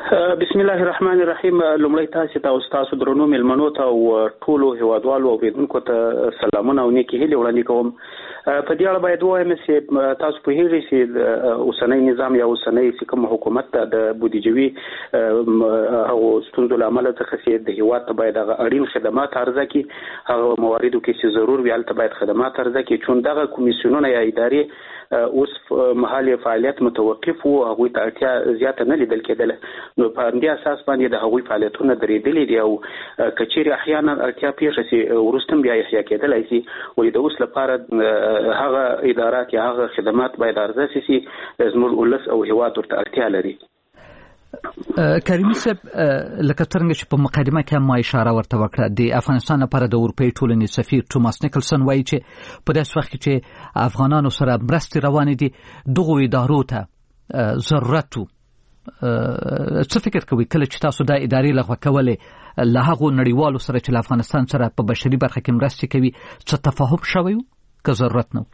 بسم الله الرحمن الرحیم. لومړی تاسو درنو ملمنو ته او ټولو هیوادوالو او اوریدونکو ته سلامونه او نیکی هیلې وړاندې کوم. په دې اړه باید ووایم چې تاسو پوهیږئ چې اوسنی نظام یا اوسنی کوم حکومت ته د بودیجوي هغو ستونزو له امله څخه چې د هیواد ته باید هغه اړین خدمات عرضه کړي، هغه مواردو کې چې ضرور وي هلته باید خدمات عرضه کړي، چون دغه کمیسیونونه یا ادارې اوس مهال فعالیت متوقف وو، هغوی ته اړتیا زیاته نه لیدل کېدله، نو په همدې اساس باندې د هغوی فعالیتونه درېدلي دي او که چیرې احیانا اړتیا پیښه شي وروسته هم بیا احیا کېدلی شي، ولې د اوس لپاره هغه ادارات یا هغه خدمات باید عرضه شي زموږ ولس او هیواد ورته اړتیا لري. کریمي صاحب، لکه څنګه چې په مقدمه کې ما اشاره ورته وکړه، د افغانستان لپاره د اروپایي ټولنې سفیر توماس نیکلسن وایي چې په داسې وخت کې چې افغانانو سره مرستې روانې دي دغو ادارو ته ضرورت و. څه فکر کوي کله چې تاسو دا ادارې لغوه کولې له هغو نړیوالو سره چې له افغانستان سره په بشري برخه کې مرستې کوي څه تفاهم شوی و که ضرورت نه و؟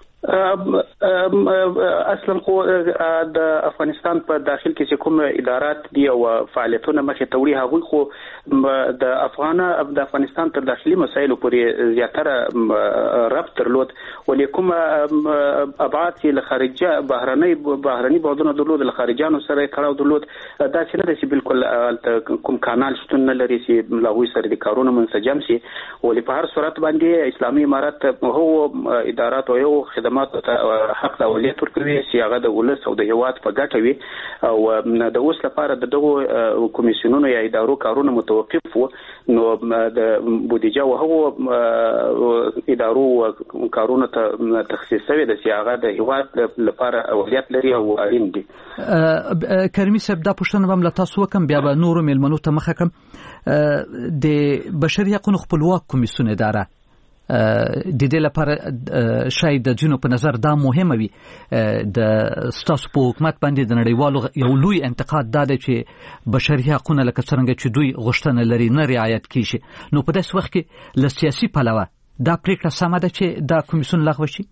اصلا خو د افغانستان په داخل کې چې کوم ادارات دي او فعالیتونه مخې ته وړي هغوی خو د افغانستان تر داخلي مسایلو پورې زیاتره ربط درلود، ولې کوم ابعاد چې له خارجه بهرني بعدونه درلود، له خارجانو سره کړاو درلود، داسې نه ده چې بالکل کوم کانال شتون نه لري چې له هغوی سره د کارونه منسجم شي، ولې په هر صورت باندې اسلامي امارت هغو ادارات او یو خدمات حق د اولیت ورکوي چې هغه د ولس او د هیواد په ګټه وي، او د اوس لپاره د دغو کمیسیونونو یا ادارو کارونه متوقف وو، نو د بودیجه او هغو ادارو کارونه ته تخصیص شوی ده چې هغه د هیواد لپاره اولیت لري او اړین دي. کریمي صاحب، دا پوښتنه به هم له تاسو وکړم، بیا به نورو مېلمنو ته مخه کړم. د بشري حقونو خپلواک کمیسیون اداره د دې لپاره شاید د ځینو په نظر دا مهمه وي، د ستاسو په حکومت باندې د نړیوالو یو لوی انتقاد دا دی چې بشري حقونه لکه څرنګه چې دوی غوښتنه لري نه رعایت کیږي، نو په داسې وخت کې له سیاسي پلوه دا پریکړه سمه ده چې دا کمیسیون لغوه شي؟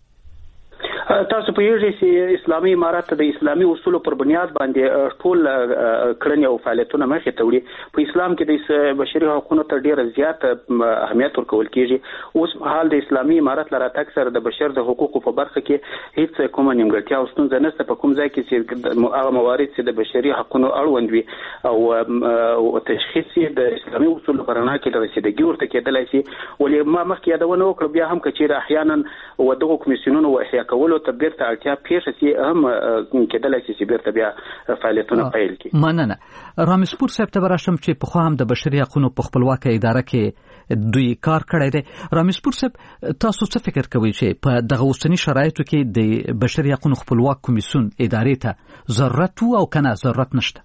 تاسو پوهیږئ چې اسلامي امارت د اسلامي اصولو پر بنیاد باندې ټول کړنې او فعالیتونه مخې ته وړي. په اسلام کې د بشري حقوقو ته ډېر زیات اهمیت ورکول کېږي. اوس مهال د اسلامي امارت له راتګ سره د بشر د حقوقو په برخه کې هیڅ کومه نیمګړتیا او ستونزه نشته. په کوم ځای کې چې هغه موارد چې د بشري حقوقو اړوند وي او تشخیص د اسلامي اصولو په رڼا کې د رسیدګي ورته کېدلی شي، ولې ما مخکې یادونه وکړه بیا هم که چېرې احیانا دغو کمیسیونونو احیا کولو ته بیرته اړتیا پیښه شي هم کېدلی شي چې بیرته بیا فعالیتونه پیل کړي. مننه. رامسپور صاحب ته به راشم چې پخوا هم د بشري حقونو په خپلواکه اداره کې دوی کار کړی دی. رامسپور صاحب، تاسو څه فکر کوئ چې په دغه اوسني شرایطو کې د بشري حقونو خپلواک کمیسیون ادارې ته ضرورت و او که نه ضرورت نشته؟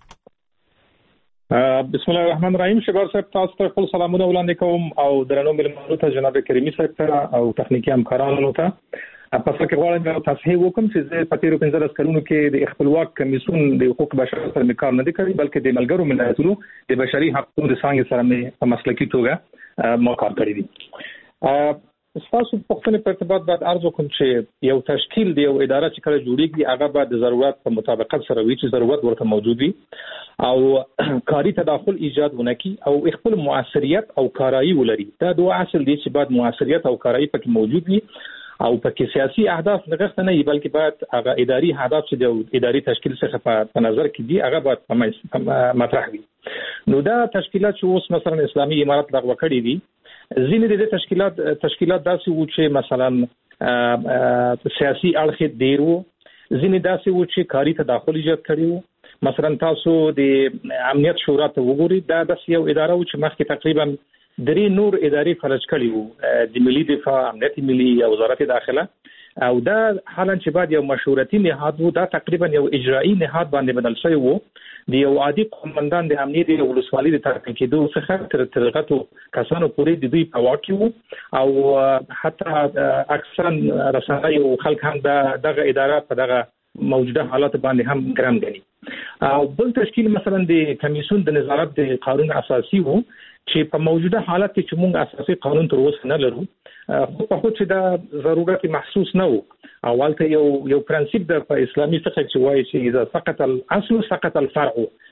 بسم الله الرحمن الرحیم. شبار صاحب، تاسو ته خپل سلامونه وړاندې کوم او درنو مېلمنو ته جناب کریمي صاحب ته او تخنیکی همکارانو ته. په فکر غواړم تصحیح وکم چې په تیرو 15 کلونو کې د خپلواک کمیسیون د حقوق بشر سره کار نه دی کړی، بلکې د ملګرو ملتونو د بشري حقوقو د څنګه سره په مسلکي توګه ما کار کړی دی. تاسو په خپل ارتباط باید عرض وکړم چې یو تشکیل دی، یو اداره چې کله جوړیږي هغه باید د ضرورت په مطابقت سره وي، چې ضرورت ورته موجود وي او کاری تداخل ایجاد ونکړي او خپل موثریت او کارایی ولري. دا دوه اصل دي چې باید موثریت او کارایی پکې موجود وي او پکې سیاسي اهداف نغښت نه وي، بلکې باید هغه اداري اهداف چې د اداري تشکیل څخه په نظر کې دي هغه باید مطرح وي. نو دا تشکیلات چې اوس مثلا اسلامي امارت لغوه کړي دي، ځینې د تشکیلات داسې وو چې مثلا سیاسي اړخ ډېر وو، ځینې داسې وو چې کاري تداخل ایجاد کړي وو. مثلا تاسو د امنیت شورا ته وګورئ، دا داسې یو اداره وو چې مخکې تقریبا درې نور ادارې فلج کړي وو، د ملي دفاع، امنیت ملي او وزارت داخله، او دا حالا چې بعد یو مشورتي نهاد وو، دا تقریبا یو اجرایی نهاد باندې بدل شوی وو. د یو عادي قومندان د امنیت او ولسوالۍ د ټاکل کېدو څخه تر غټو کسانو پورې د دوی په واک کې وو، او حتی اکثرا رسنۍ او خلک هم دغه اداره په دغه موجوده حالات باندې هم ګران غني. او بل تشکیل مثلا د کمیسیون د نظارت د قانون اساسي وو، چې په موجوده حالت کې چې موږ اساسي قانون تر اوسه نه لرو، خو په خو چې دا ضرورت محسوس نه وو. اولته یو پرنسپ د اسلامي فقه چې وایي چې اذا سقط الاصل سقط الفرع،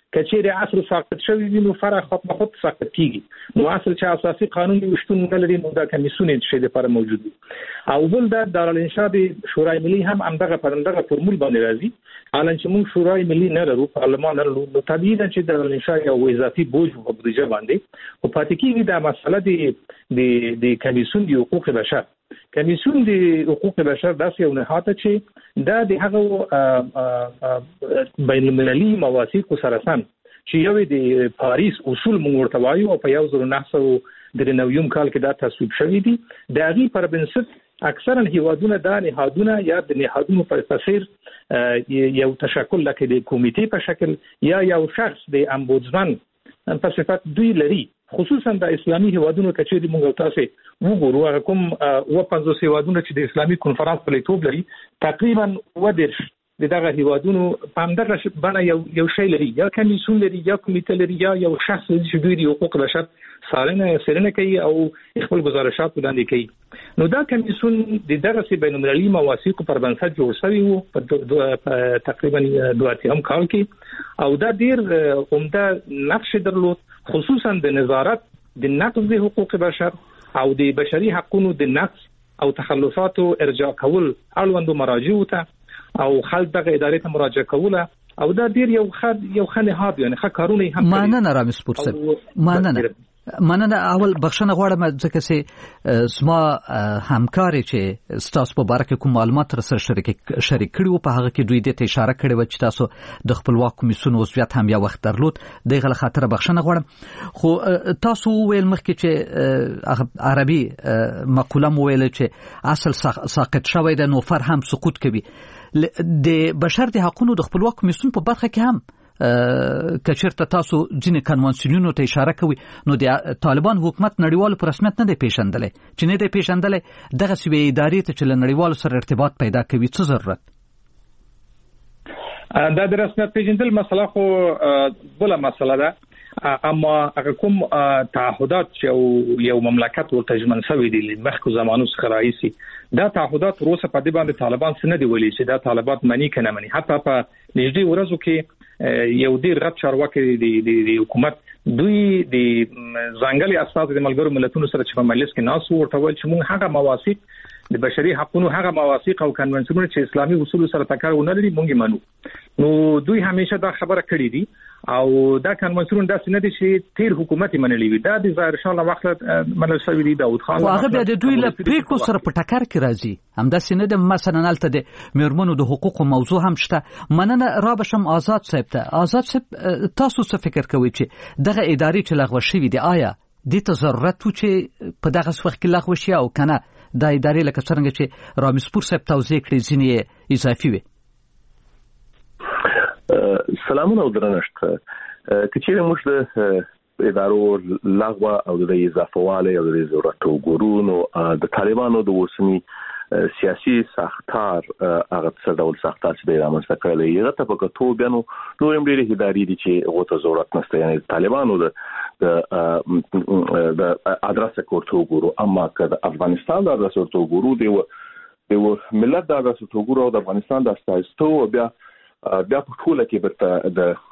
کچېره اصل ساقط شوی وي نو فرع خود به خود ساقط کیږي نو اصل چې اساسي قانون وشتون لري نو دا کمیسیون چې د لپاره موجود دي او بل د دارالانشاء د شورای ملي هم همدغه پرندغه فرمول باندې راځي حالانکه چې موږ شورای ملي نه لرو پارلمان نه لرو نو طبیعي ده چې دارالانشاء یو اضافي بوج په بودیجه باندې او پاتې کیږي د مسله د کمیسیون د حقوق بشر کمیسیون د حقوق بشر داسې یو نهاد چې دا د هغه بین المللي مواثیق سره سم چې یو د پاریس اصول موږ ورته وایو او په 1993 کال کې دا تصویب شوی دي د هغې پر بنسټ اکثرا هیوادونه دا نهادونه یا د نهادونو په تصویر یو تشکل لکه د کمیټې په شکل یا یو شخص د امبودسمن په صفت دوی لري خصوصا د اسلامي هیوادونو کچې موږ تاسو وګورو هغه کوم 50 هیوادونه چې د اسلامي کنفرانس په لیتوب لري تقریبا ودرش دغه هیوادونو په همدغه باندې یو شی لري یا کمیسیون لري یا کمیټه لري یا یو شخص چې دوی د حقوق بشر څارنه کوي او خپل گزارشات وړاندې کوي نو دا کمیسیون د دغه بین المللي مواثیق پر بنسټ جوړ شوی وو په تقریبا 2 کال کې او دا ډیر عمده نقش درلود خصوصا د نظارت د نقض د حقوق بشر او د بشري حقوقو د نقض او تخلفاتو ارجاع کول اړوندو مراجعو ته او خلک دغه ادارې ته مراجعه کوله او دا ډیر یو خنه هاب یعنی ښه کارونه هم مننه رامز پورسه مننه اول بخښنه غواړم ځکه چې زما همکاري چې ستاسو په باره کې کوم معلومات سره شریک کړي په هغه کې دوی د اشاره کړې و چې تاسو د خپلواک کمیسیون عضویت هم یو وخت درلود دغه خاطر بخښنه غواړم خو تاسو ویل مخکې چې عربي مقوله مو ویل چې اصل ساقط شوی د نو فر هم سقوط کوي د بشر د حقوقو د خپلواک کمیسیون په برخه کې هم کچرته تاسو ځینې کنوانسیونونو ته اشاره کوي نو د طالبان حکومت نړیوالو په رسمیت نه دی پیژندلی چې نه دی پیژندلی دغه سوی ادارې ته چې له نړیوالو سره ارتباط پیدا کوي څه ضرورت دا د رسمیت پیژندل مسله خو بله مسله ده اما هغه کوم تعهدات چې یو مملکت ورته ژمن شوی دي مخکې زمانو څخه راځي دا تعهدات روسه په دې باندې طالبان څه نه دی ویلي چې دا طالبات منی کنه منی حتی په نږدې ورځو کې یو ډیر غټ چارواکي د حکومت دوی د ځانګړي اساس د ملګرو ملتونو سره چې په مجلس کې ناس ورته ویل چې موږ هغه مواثیق د بشري حقوقو هغه مواثیق او کنونسیونونه چې اسلامي اصول سره ټکر ونه لري موږ منو نو دوی همیشه دا خبره کړې دي او دا کنونسیون داسې نه دي چې تیر حکومت منلي وي دا د ظاهر شاه وخت منل شوی دی داود خان هغه بیا د دوی له پریکړو سره په ټکر کې راځي همداسې نه د مثلا نلته د میرمنو د حقوقو موضوع هم شته مننه را بشم آزاد صاحب ته آزاد صاحب تاسو څه فکر کوئ چې دغه ادارې چې لغوه شوې دي آیا د ته ضرورت و چې په دغه وخت کې لغوه شي او کنه دا ادارې لکه څنګه چې رامز پور صاحب توضیح کړی ځینې اضافي وي سلامونه او درنښت کچېره موږ د ادارو لغوه او د اضافهواله او د ضرورت وګورو نو د طالبانو د اوسنی سیاسي ساختار هغه څه ډول ساختار چې د رامنځته کړی یو ته په کتو بیا نو نور هم ډېرې ادارې دي چې هغه ته ضرورت نشته یعنی طالبانو د ادرس کوټو وګورو اما که د افغانستان د ادرس کوټو وګورو د ملت د ادرس کوټو وګورو د افغانستان د استایستو بیا په ټوله کې برته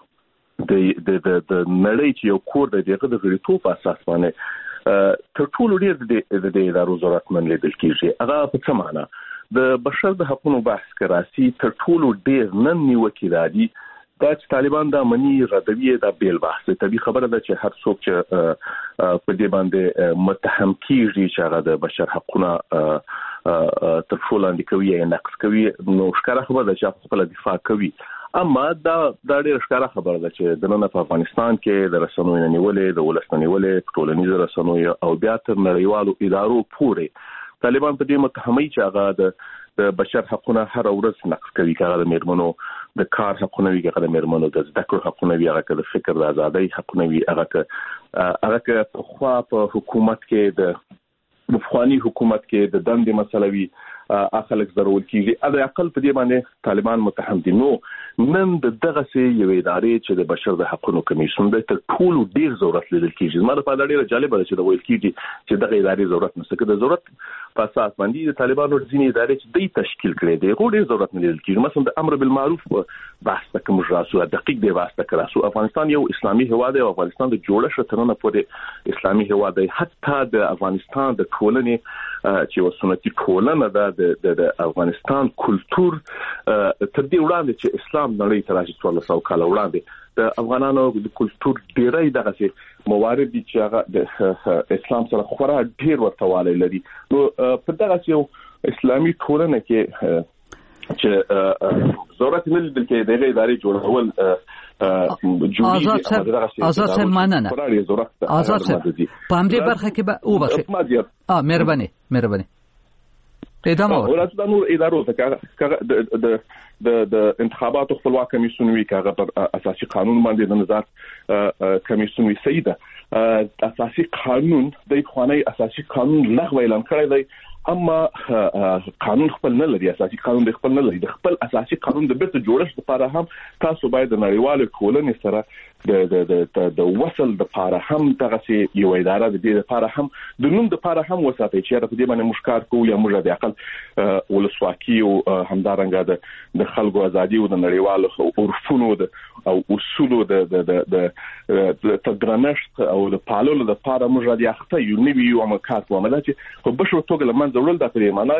د نړۍ چې یو کور د دغه د غړیتوب اساس باندې تر ټولو ډیر د ادارو ضرورت من لیدل کیږي هغه په څه معنی د بشر د حقوقو بحث کراسي تر ټولو ډیر نن نیوکې دي دا چې طالبان د منی ردوی د بیل بحث طبي خبره ده چې هر څوک چې په دې باندې متهم کیږي چې هغه د بشر حقوقو تر ټولو اندې کوي یا نقص کوي نو ښکاره خبره ده چې خپل دفاع کوي اما دا ډېر ښکاره خبره ده چې د نن په افغانستان کې د رسنیو نیولې د ولسمنۍ نیولې ټولنیزو رسنیو او بیا تر نړیوالو ادارو پورې طالبان په دې متهمي چې هغه د بشر حقوقو هر ورځ نقض کوي هغه د میرمنو د کار حقوقو وی هغه د میرمنو د زده کړو حقوقو وی هغه د فکر د ازادۍ حقوقو وی هغه په خوا په حکومت کې د افغاني حکومت کې د دندې مسلوي خلک ضرور کیږي علي اقل په دې باندې طالبان متهم دي. نو نن دغه سي یو ادارې چې د بشر د حقوقو کمیسیون د تر ټولو ډیر ضرورت لیدل کیږي. زما لپاره ډیره جالبه ده چې د ویل کیږي چې دغه ادارې ضرورت نشته. که د ضرورت په اساس باندې د طالبانو ځینې ادارې چې د تشکیل کړي دي غوډه ضرورت نه لیدل کیږي. مثلا د امر بالمعروف بحث تکم راسو دقیق دی واسطه کراسو افغانستان یو اسلامي هیواد دی او افغانستان د جوړښت ترنه پورې اسلامي هیواد دی. حتی د افغانستان د ټولنې چې وسنتي ټولنه د افغانستان کلچر تر دې وړاندې چې اسلام نړۍ ته راځي 1400 کال وړاندې د افغانانو د کلچر ډیری دغه موارد دي چې هغه د اسلام سره خورا ډیر ورتوالی لري. نو په دغه یو اسلامي ټولنه کې چې ضرورت نه لیدل کې دغه ادارې جوړول آزاد صاحب مننه. آزاد صاحب په همدې برخه کې به او بخښه مهرباني ادامه ورته د نور ادارو ته د انتخاباتو خپلواک کمیسیون وی کاغه پر اساسي قانون باندې د نظارت کمیسیون وی سیده اساسي قانون د خوانی اساسي قانون لغوه اعلان کړی دی اما قانون خپل نه لري. اساسي قانون د خپل نه لري. د خپل اساسي قانون د بیرته جوړښت لپاره هم تاسو باید د نړیوالو ټولنې سره د وصل د لپاره هم دغه یو اداره د دې لپاره هم د نوم د لپاره هم وساتئ چې په دې باندې مشکار کوو یا موږ د عقل ولسواکي او همدارنګه د خلکو ازادي او د نړیوالو عرفونو او اصولو د تدرنشت او د پالولو د لپاره موږ د اخته یو نوی یو عملکار کوو چې په بشو توګه لمن ضرورت د پرې معنا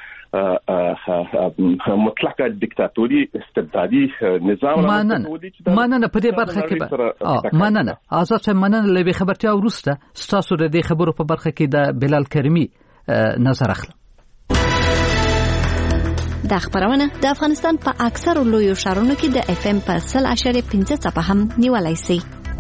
چې مطلقه دیکتاتوري استبدادي نظام مننه په دې برخه کې مننه آزاد صاحب مننه لوي خبرتیا ورسته ستاسو د دې خبرو په برخه کې د بلال کریمی نظر اخلم. د خبرونه د افغانستان په اکثر لویو ښارونو کې د اف ام په 0.5 څپه هم نیولای شي.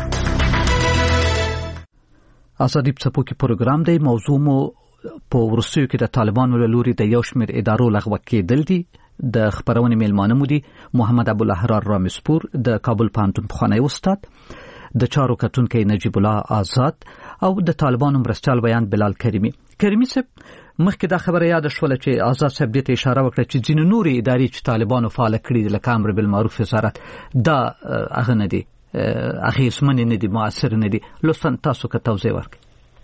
ازادي په پوکي پروګرام دی. موضوع مو په ورسیو کې د طالبانو له لوري د یو شمېر ادارو لغوه کېدل دي. د خبرونې میلمانه مو دي محمد ابوالاحرار رامسپور د کابل پوهنتون پخوانی استاد، د چارو کتونکي نجیب الله آزاد او د طالبانو مرستیال بیان بلال کریمی. کریمی صاحب مخکې دا خبره یاد شوله چې آزاد صاحب دې ته اشاره وکړه چې ځینې نورې ادارې چې طالبانو فعال کړي دي لکه امر بالمعروف وزارت دا هغه نه دي اغېزمن نه دي مؤثر نه دي. لطفا تاسو که توضیح ورکړئ.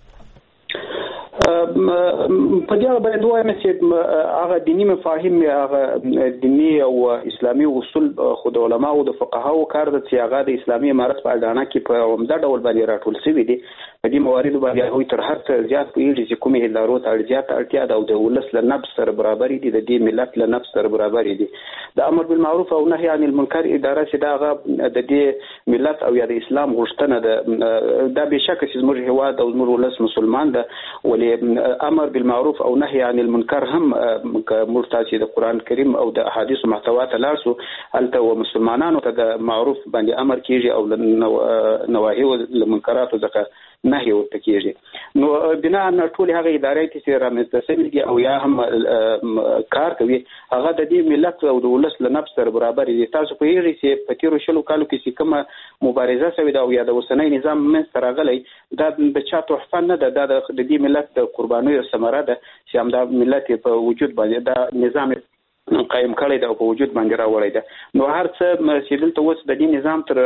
په دې اړه باید وایم چې هغه دینی مفاهیم هغه دینی او اسلامي اصول خود علماء او د فقهاو کار د چې هغه د اسلامي امارت په اډانه کې په عمده ډول باندې راټول شوی دي. په دې موارد باندې هغوی تر هر څه زیات پوهیږي چې کومې ادارو ته زیات اړتیا ده او د ولس له نفس سره برابر دي، د دې ملت له نفس سره برابر دي. د امر بالمعروف او نهي عن المنکر اداره چې دا هغه د دې ملت او یا د اسلام غوښتنه ده. دا بشک چې زموږ هیواد او زموږ ولس مسلمان ده، ولې امر بالمعروف او نهي عن المنکر هم مرتضی د قران کریم او د احادیث محتوا ته لارسو هلته و مسلمانانو ته د معروف باندې امر کیږي او نواهی او المنکرات ځکه نهي ورته کیږي. نو بنا ان ټول هغه ادارې چې رامنځته شوي دي او یا هم کار کوي هغه د دې ملت او د ولس له نفس سره برابر دي. تاسو په هیڅ چې په تیرو شلو کالو کې چې کومه مبارزه شوې ده او یا د اوسنۍ نظام منځ ته راغلی دا د چا تحفه نه ده، دا د دې ملت د قربانیو ثمره ده چې هم دا ملت په وجود باندې دا نظام قائم کړی دا په وجود باندې راوړی ده. نو هر څه چې دلته اوس د دې نظام تر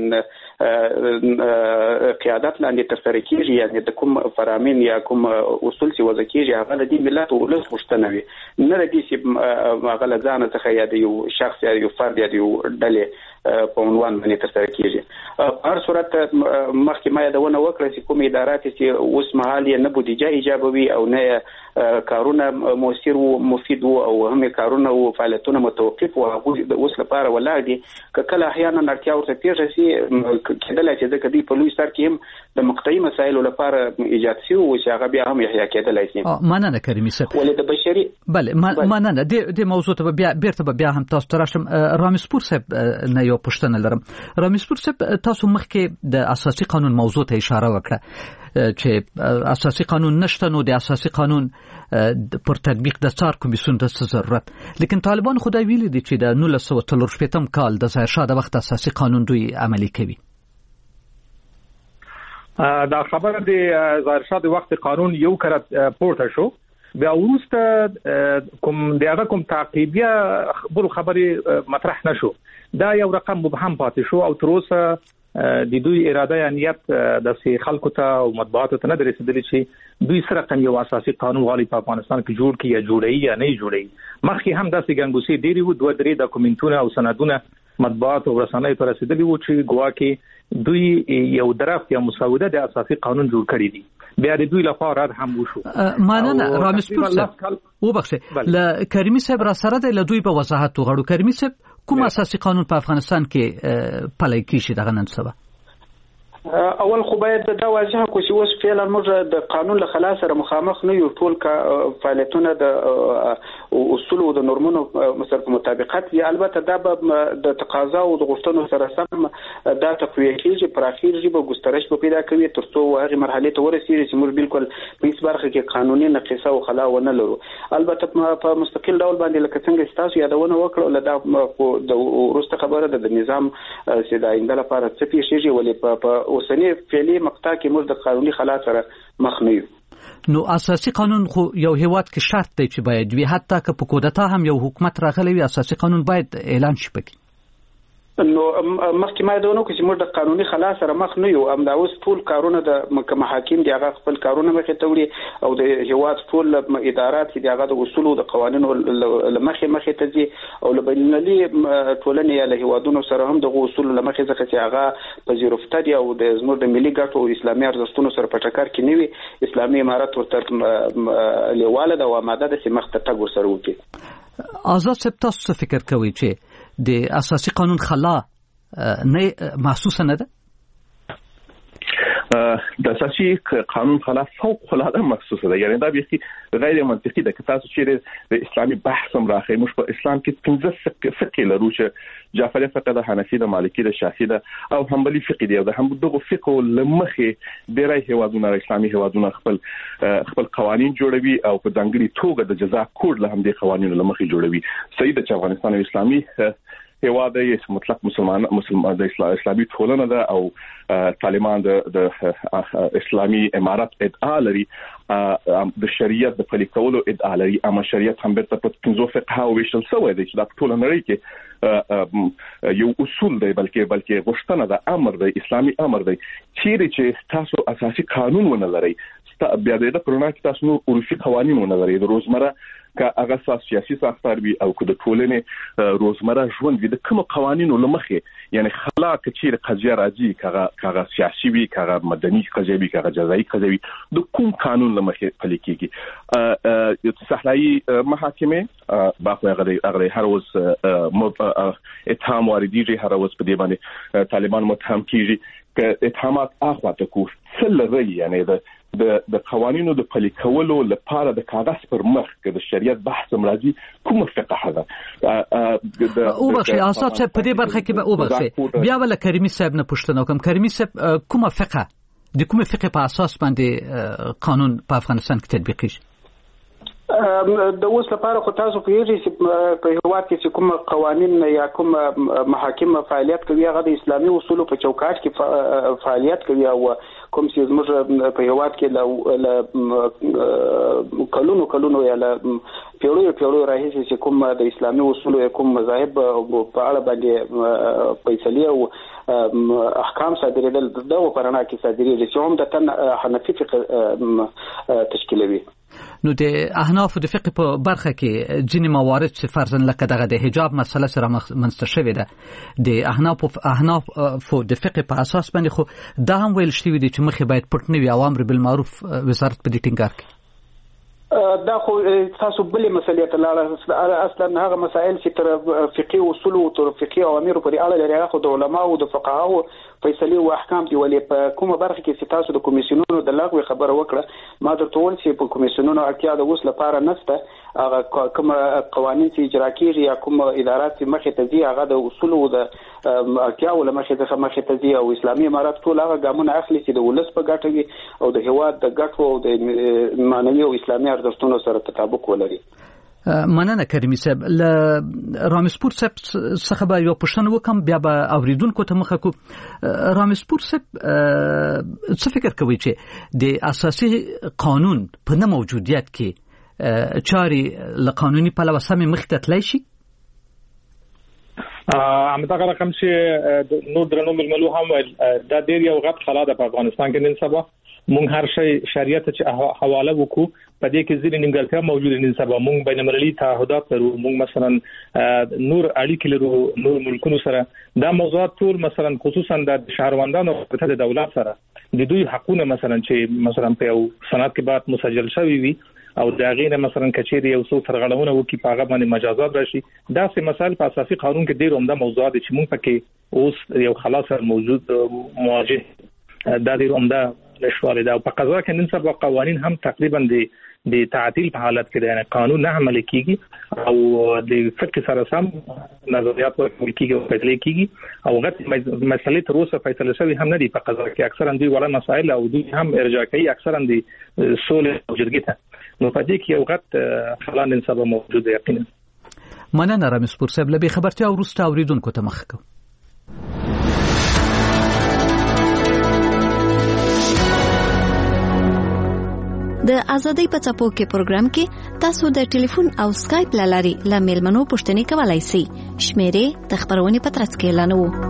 قیادت لاندې ترسره کیږي، یعنی د کوم فرامین یا کوم اصول چې وضع کیږي هغه د دې ملت او ولس غوښتنه وي، نه د دې چې هغه له ځانه څخه یا د یو شخص یا یو فرد یا د یو ډلې په عنوان باندې ترسره کیږي. په هر صورت مخکې ما یادونه وکړه چې کوم ادارات چې اوس مهال یې نه بودیجه ایجابوي او نه کارونه موثر او مفید او هم کارونه او فعالیتونه متوقف او هغه د اوس لپاره ولاړ دي. کله احیانا اړتیا ورته پیښه شي کېدل چې د کدي په لوی سر کې هم د مقطعي مسایلو لپاره ایجاد شي او چې هغه بیا هم احیا کېدل شي. مننه کریمی صاحب. ولې د بشري بله مننه د موضوع ته بیا هم تاسو تراشم. رامسپور صاحب نه یو پوښتنه لرم. رامسپور صاحب تاسو مخکې د اساسي قانون موضوع ته اشاره وکړه چې اساسي قانون نشته، نو د اساسي قانون پر تطبیق د څار کمیسیون د ضرورت، لیکن طالبان خدای ویلي دي چې د 1943 کال د ظاهر شاه د وخت اساسي قانون دوی عملي کوي. دا خبره د ظاهر شاه د وخت قانون یو کړه پورته شو بیا وروسته کوم تعقیبیه خبرې مطرح نشو. دا یو رقم مبهم پاتې شو او تر اوسه د دوی اراده یا نیت د خلکو ته او مطبوعاتو ته نه رسیدلی چې دوی سره کوم یو اساسي قانون غواړي په افغانستان کې جوړ کړي یا جوړي یا نه جوړي. مخکې هم داسې ګنګوسې ډېری وو، 2-3 ډاکومنټونه او سندونه مطبوعات او رسنۍ ته رسیدلی وو چې ګواکې دوی یو درافت یا مسوده د اساسي قانون جوړ کړی دي. بیا د دوی لپاره رد هم وشو. ماننه رامسپور صاحب وبخښه ل کریمي صاحب را سره د لدوی په وضاحت وغړو. کریمي صاحب کوم اساسي قانون په افغانستان کې پلی کیږي دغه نن سبا؟ اول خو باید دا واضح کو چې اوس فعلا موږ د قانون له خلاص سره مخامخ نه یو. ټول فعالیتونه د اصول او د نورمونو سره په مطابقت دي. البته دا به د تقاضا او د غوښتنو سره سم دا تقویه کیږي، پر اخیر جبه ګسترش به پیدا کوي ترڅو هغه مرحله ته ورسیږي چې موږ بالکل په هیڅ برخه کې قانوني نقص او خلا ونه لرو. البته په مستقل ډول باندې لکه څنګه تاسو یادونه وکړه لدا د وروسته خبره د نظام سیده آینده لپاره څه پیښیږي ولې په اوسنی فعلی مقطع کې موږ د قانوني خلا سره مخ نه یو. نو اساسي قانون خو یو هیواد کې شرط دی چې باید وي، حتی که په کودتا هم یو حکومت راغلی وي اساسي قانون باید اعلان شي پکې. نو مخکې ما دا ونه کوم چې موږ د قانوني خلا سره مخ نه یو. دا اوس ټول کارونه د محاکم دی هغه خپل کارونه مخې ته وړي او د هیواد ټول ادارات دی هغه د اصول او د قوانینو مخې ته دي او له بینالمللي ټولنې یا له هیوادونو سره هم د اصول مخې ځکه چې هغه پذیرفته دي او د زموږ د ملي ګټو او اسلامي ارزښتونو سره په ټکر کې نه وي. اسلامي امارت ورته لیواله ده او آماده ده چې مخ ته تګ ورسره وکړي. آزاد صاحب تاسو څه فکر کوئ چې د اساسي قانون خلا نه محسوسه نه ده؟ د اساسي قانون خلا فوق العاده محسوسه ده. یعنی دا بیخي غیر منطقي ده که تاسو چې د اسلامي بحث هم راخی. موږ په اسلام کې 15 فقه لرو چې جعفری فقه ده، حنفي ده، مالکي ده، شافعي ده او حنبلي فقه دی. د هم دغه فقه لمخې ډېری هیوادونه اسلامي هیوادونه خپل قوانين جوړوي او په ځانګړي توګه د جزا کوډ له هم د قوانینو لمخې جوړوي. صحیح ده چې افغانستان اسلامي هیواد دی، مطلق مسلمان د اسلامي ټولنه ده او طالبان د اسلامي امارت ادعا لري، د شریعت د پلي کولو ادعا لري، اما شریعت هم بیرته په 15 فقه او ویشل شوی دی چې د ټول نړۍ کې یو اصول دی بلکې غوښتنه ده، امر دی، اسلامي امر دی. چیرې چې تاسو اساسي قانون ونه لرئ بیا د کرونا کې تاسو نو عرفي قوانين ونه لرئ، د روزمره که هغه سیاسي ساختار وي او که د ټولنې روزمره ژوند وي د کوم قوانینو لمخې یعنی خلا کچیر قضیه راځي کاغه سیاسي وي کاغه مدني قضیه وي کاغه جزایي قضیه وي د کوم قانون لمخې پلي کیږي. صحرایي محاکمه باخو هغه هر روز اتهام واردېږي، هر روز په دې باندې طالبان متهم کیږي که اتهامات اخواته کو څل لري. یعنی د قوانینو د پلي کولو لپاره د کاغذ پر مخ کې د شریعت بحث مرادي کوم فقه ده او بخښي آزاد صاحب په دې برخه کې به او بخښي بیا ول کریمي صاحب نه پوښتنه وکم. کریمي صاحب کومه فقه د کومه فقه په اساس باندې قانون په افغانستان کې تطبیق کیږي؟ د اوس لپاره خو تاسو پیږئ چې په هیواد کې چې کوم قوانين یا کوم محاکم فعالیت کوي هغه د اسلامي اصولو په چوکاټ کې فعالیت کوي او کوم چې موږ په هیواد کې کلونو یا پیړیو راهیسې چې کوم د اسلامي اصولو یا کوم مذاهب په اړه باندې فیصله او احکام صادرېدل دغه پرانا کې صادرېږي چې هم د تن حنفي فقه تشکیلوي. نو د احناف د فقه په برخه کې ځینې موارد چې فرضاً لکه دغه د حجاب مسله سره منځته شوې ده د احناف د فقه په اساس باندې خو دا هم ویل شوی دی چې مخې باید پټ نه وي او امر بالمعروف وزارت په دې ټینګار کوي. دا خو تاسو بلې مسلې ته لاړه اصلا هغه مسائل چې تر فقهي اصول او تر فقهي اوامر پورې اړه لري هغه د علماو او د فقهاو فیصله او احکام دي. ولې په کومه برخه کې چې تاسو د کمیسیونونو د لغوه خبره وکړه ما درته وویل چې په کمیسیونونو اړتیا د اوس لپاره نشته. هغه کوم قوانين چې اجرا کیږي یا کوم ادارات چې مخې ته دي هغه د اصول او د اړتیا ول مخې ته دي او اسلامي امارات ټول هغه ګامونه اخلي چې د ولس په ګټه وي او د هیواد د ګټو او د معنوي او اسلامي ارزښتونو سره تطابق ولري. مننه کریمي صاحب. ل رامسپور صاحب څخه به یو پوښتنه وکم بیا به اوریدونکو ته مخه کو. رامسپور صاحب څه فکر کوي چې د اساسي قانون په نه موجودیت کې چاري له قانوني پلوه سمې مخ ته تللی شي؟ همدغه رقم چې نور درنو ململو هم دا ډېر یو غټ خلا ده په افغانستان کې نن سبا مونږ هر شی شریعت چې حواله وکړو په دې کې ځینې نیمګړتیا موجوده نن سبا مونږ بین المللي تعهدات لرو مونږ مثلا نور اړیکې لرو نور ملکونو سره دا موضوعات ټول مثلا خصوصا د شهروندانو په د دولت سره د دوی حقونه مثلا چې مثلا په یو سند کې بعد مسجل شوی وي او دا غینه مثلا کچېری یو څو سرغړونه وکي په هغه باندې مجازات راشي دا سه مسائل په اساسي قانون کې ډېر عمده موضوعات چې مونږ پکې اوس یو خلاص موجود مواجه دا ډېر عمده نشواله دا په قضا کې نن سبا قوانين هم تقریبا د تعطیل په حالت کې دي قانون نه عملي کیږي او د فقه سره سم نظریات ورکول کیږي او فیصله کیږي او غټ مسلې تر اوسه فیصله شوی هم نه دي په قضا کې اکثرا دوی ولا مسائل او دوی هم ارجاع کوي اکثرا د سولې او جرګې ته نو په دې کې یو غټ خلل نن سبا موجود دی یقینا. مننه رامز پور صاحب له خبرتیا ورسته اوریدونکو ته مخ کو. د ازادۍ په څپو کې پروګرام کې تاسو د ټلیفون او سکایپ لاري له میلمنو پوښتنې کولای شئ. شمیرې د خبرونې په ترڅ کې اعلانوو.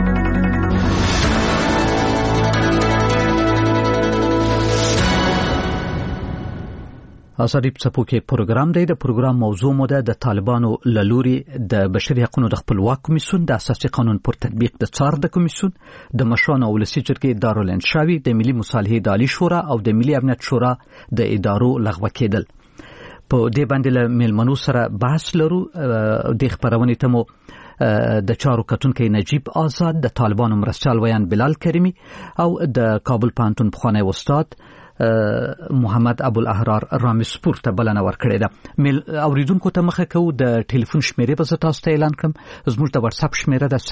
ازادۍ په څپو کې پروګرام دی. د پروګرام موضوع مو ده د طالبانو لوري د بشري حقوقو د خپلواک کمیسیون د اساسي قانون پر تطبیق د څار د کمیسیون د مشرانو ولسی جرګې دارالانشاوي د ملي مصالحې د عالی شورا او د ملي امنیت شورا د ادارو لغوه کېدل. په دې باندې له میلمنو سره بحث لرو. د خبرونې ته مو د چارو کتونکو نجیب آزاد، د طالبانو مرستیال ویان بلال کریمی او د کابل پوهنتون پخوانی استاد محمد ابو الاحرار رامز پور ته بلنه ورکړې ده. اوریدونکو ته مخه کو د ټلیفون شمیرې به تاسو ته اعلان کوم. زموږ د واتس اپ شمیره ده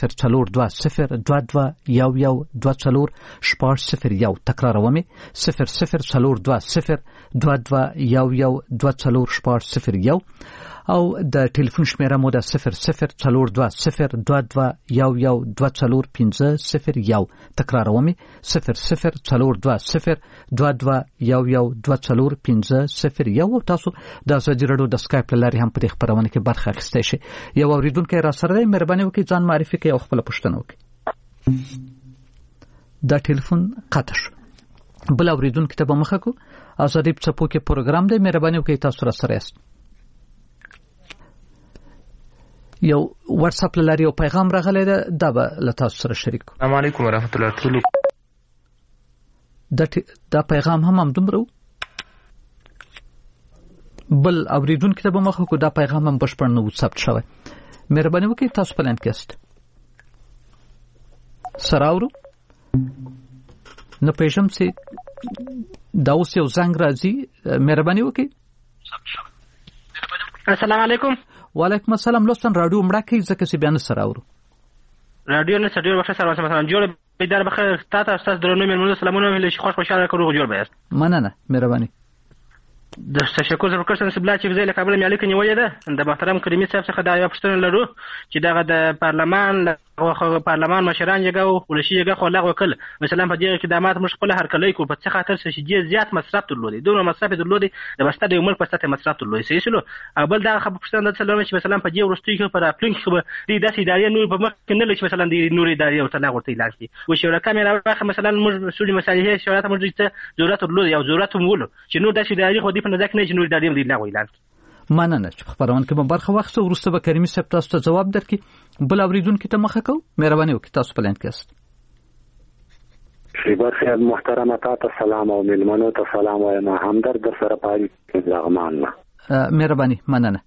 0042020242 تکراروم 00420222 او د ټلیفون شمیره مو ده 00420222 تکراروم 00420222 او تاسو د ازادي رادیو د سکایپ لاري هم په خبرونه کې برخه اخیستئ شئ. یو اوریدونکو را سره دی، مهرباني وکړئ ځان معرفي کړئ او خپل پوښتنه وکړئ. دا ټلیفون قطع شو. بل اوریدونکو ته به مخه کو. ازادي په څپو کې پروګرام دی، مهرباني وکړئ تاسو را سره یاست. یو واتس اپ لاري او پیغام راغلی ده، دا به له تاسو سره شریک کوم. السلام علیکم ورحمت الله تعالی. دا پیغام هم دومره بل اوریدونکو ته به مخه کو. دا پیغام هم بشپړ نه ثبت شوی. مهرباني وکړئ تاسو په لاند کې است. سراورو نه پېژم چې دا اوس یو زنګ راځي. مهرباني وکړئ. السلام علیکم. وعلیکم السلام. لوستن رادیو مړه کې ځکه چې بیان سره اورو. رادیو نه سړي وخت سره مثلا جوړ بیدار بخیر تاسو درنو مېلمنو سلامونه ویل شي. خوشاله کړو جوړ بیاست. مننه مهرباني. د تشکر زر کړم چې بلا چې ځای له کابل مې الیک نیولې ده. د محترم کریمي صاحب څخه دا یو پوښتنه لرو چې دغه د پارلمان مشران یګو ولشي یګه خو لغوه کړ. مثلا په دې کې د مات مش خپل هرکلی کو په څه خاطر چې زیات مصرف درلودي دوه مصرف درلودي د بسته د ملک په سطح مصرف درلودي صحیح شلو. بل دا خبره پوښتنه ده چې مثلا په دې ورستي کې پر اپلینګ خو د داسې ادارې نور په مخ کې نه لږ مثلا د نور ادارې او تلا ورته اعلان شي او شورا کامره واخه مثلا موږ مسؤل مسایل شورا ته موږ ته ضرورت درلودي او ضرورت مولو چې نور داسې ادارې خو دې په نظر کې نه چې نور ادارې دې لا ویلان. مننه چې خبرونه کې برخه واخصه ورسته به کریمي صاحب تاسو ته جواب درکړي. بل اوریدونکو ته مخه کو. مهرباني وکړئ تاسو په لاند کې است. شیبر خیال محترمه تاسو سلام او ملمنو ته سلام وایم. همدرد سره پای لغمان نه. مهرباني مننه.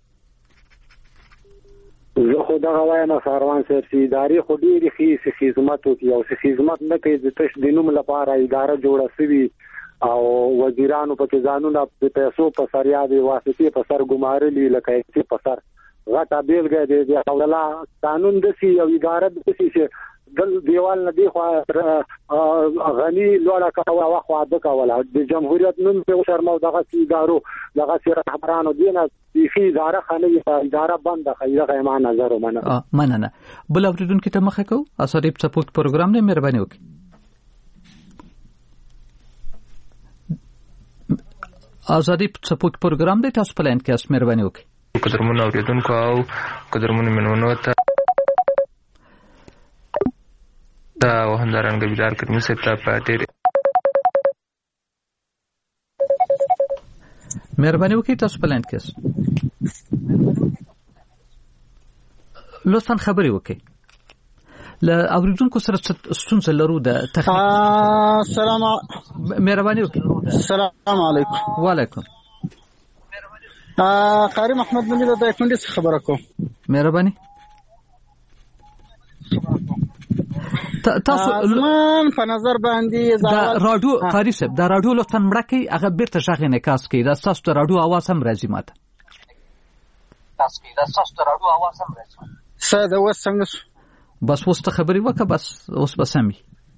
زه خو دا وایم ساروان صاحب چې ادارې خو ډېری خدمت کوي او خدمت نه کوي د تش دینوم لپاره اداره جوړه شوی او وزیرانو په ځانونه په پیسو په سر یادې واسطې په سر ګمارلي لکه چې په سر غټه بیلګه دی اوله قانون د سی او اداره د سی چې دل دیوال نه دی خو غنی لوړه کاوه واخو د کاوله د جمهوریت نن په شرمو دغه ادارو دغه رهبرانو دینه فی اداره خانه اداره بند خیره ما نظر مننه. بل اوریدونکو ته مخه کو. اساري سپورت پروګرام نه مهرباني وکړئ. ازادي څپوک پروګرام دی، تاسو په لاین کې اس مهرباني وکړئ. قدرمن اوریدونکو او قدرمن منونو ته دا وهندارنګ بلار کډمی ستا پاتې مهرباني وکړئ تاسو په لاین کې لطفاً خبري وکړئ. ل اوریدونکو سره ستونزه لرو د تخنیک. سلام مهرباني وکړئ. السلام علیکم. وعلیکم. قاری محمد نبی د کندې خبره کوم. مهرباني. تاسو من په نظر باندې دا رادیو قاری صاحب دا رادیو لطفاً مړه کړئ، هغه بیرته شغ انعکاس کړئ. دا تاسو د رادیو आवाज هم راځي ماته. ساده وسنګ بس وسته خبري وکړه، بس اوس بسمي.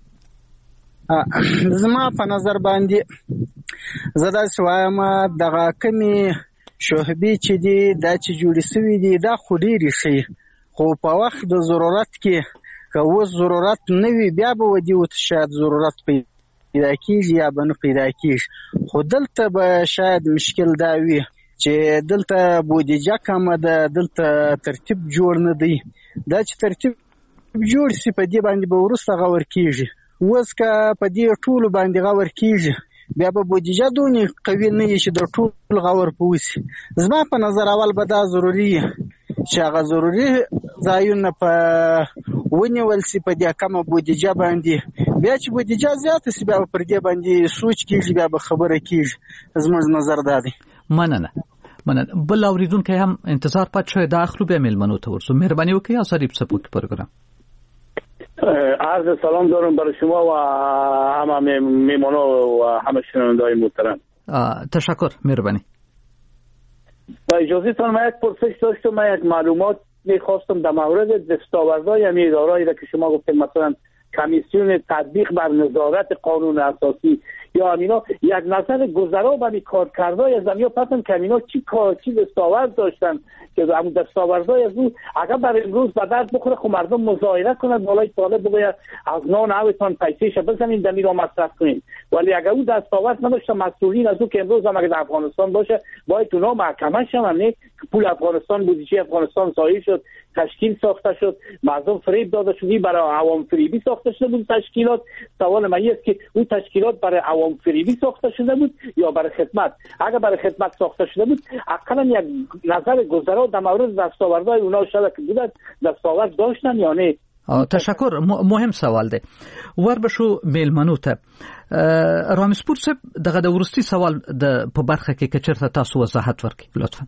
زما په نظر باندې زدا سوایم دغه کمی شوهبي چې دی دا چې جوړې سوي دي دا خو ډېرې شي، خو په وخت د ضرورت کې که اوس ضرورت نه وي بیا به ودي ورته شاید ضرورت پیدا کېږي یا به نه پیدا کېږي. خو دلته به شاید مشکل دا وي چې دلته بودیجه کمه ده، دلته ترتیب جوړ نه دی. دا چې ترتیب جوړ سي په دې باندې به وروسته غور کېږي. اوس که په دې ټولو باندې غور کېږي بیا به بودیجه دونې قوي نه وي چې د ټول غور په وسي. زما په نظر اول به دا ضروري چې هغه ضروري ځایونه په ونیول سي په دې کمه بودیجه باندې. بیا چې بودیجه زیاته سي بیا پر دې باندې سوچ کېږي، بیا به خبره کېږي. زموږ نظر دا دی. مننه. بل اوریدونکي هم انتظار پات شوی دا اخلو بیا میلمنو ته ورسو. مهرباني وکړئ ازادي څپوک پروگرام. عرض سلام دارم برای شما و همه میمانان و همه شنونده‌های محترم. تشکر. مهربانی. با اجازهتان من یک پرسش داشتم، من یک معلومات میخواستم در مورد دستاوردهای همین اداره‌ای که شما گفتید، مثلا کمیسیون تطبیق بر نظارت قانون اساسی یا امینا، یک نظر گذرا به کارکردهای از امینا پسند که امینا چی دستاورد داشتن که همون دستاوردهای از اون اگر برای امروز به درد بخوره خب مردم مظاهره کنند بالای طالب بگوید از نان اوتان پیسهش بزنین دمی را مصرف کنین، ولی اگر اون دستاورد نداشته مسئولین از اون که امروز هم اگر در افغانستان باشه باید اونا محکمه شون، نه پول افغانستان بودجه افغانستان ضایع شد، تشکیل ساخته شد، مردم فریب داده شد، برای عوام فریبی ساخته شده بود تشکیلات. سوال من است که اون تشکیلات برای عوام فریبی ساخته شده بود یا برای خدمت؟ اگر برای خدمت ساخته شده بود اقلا یک نظر گذرا در مورد دستاوردهای اونا شده که بودن دستاورد داشتن یا نه. تشکر. مهم سوال دی. ور بشو میلمنو ته رامسپور صاحب دغه د ورستي سوال د په برخه کې کچرته تاسو وضاحت ورکړئ لطفا.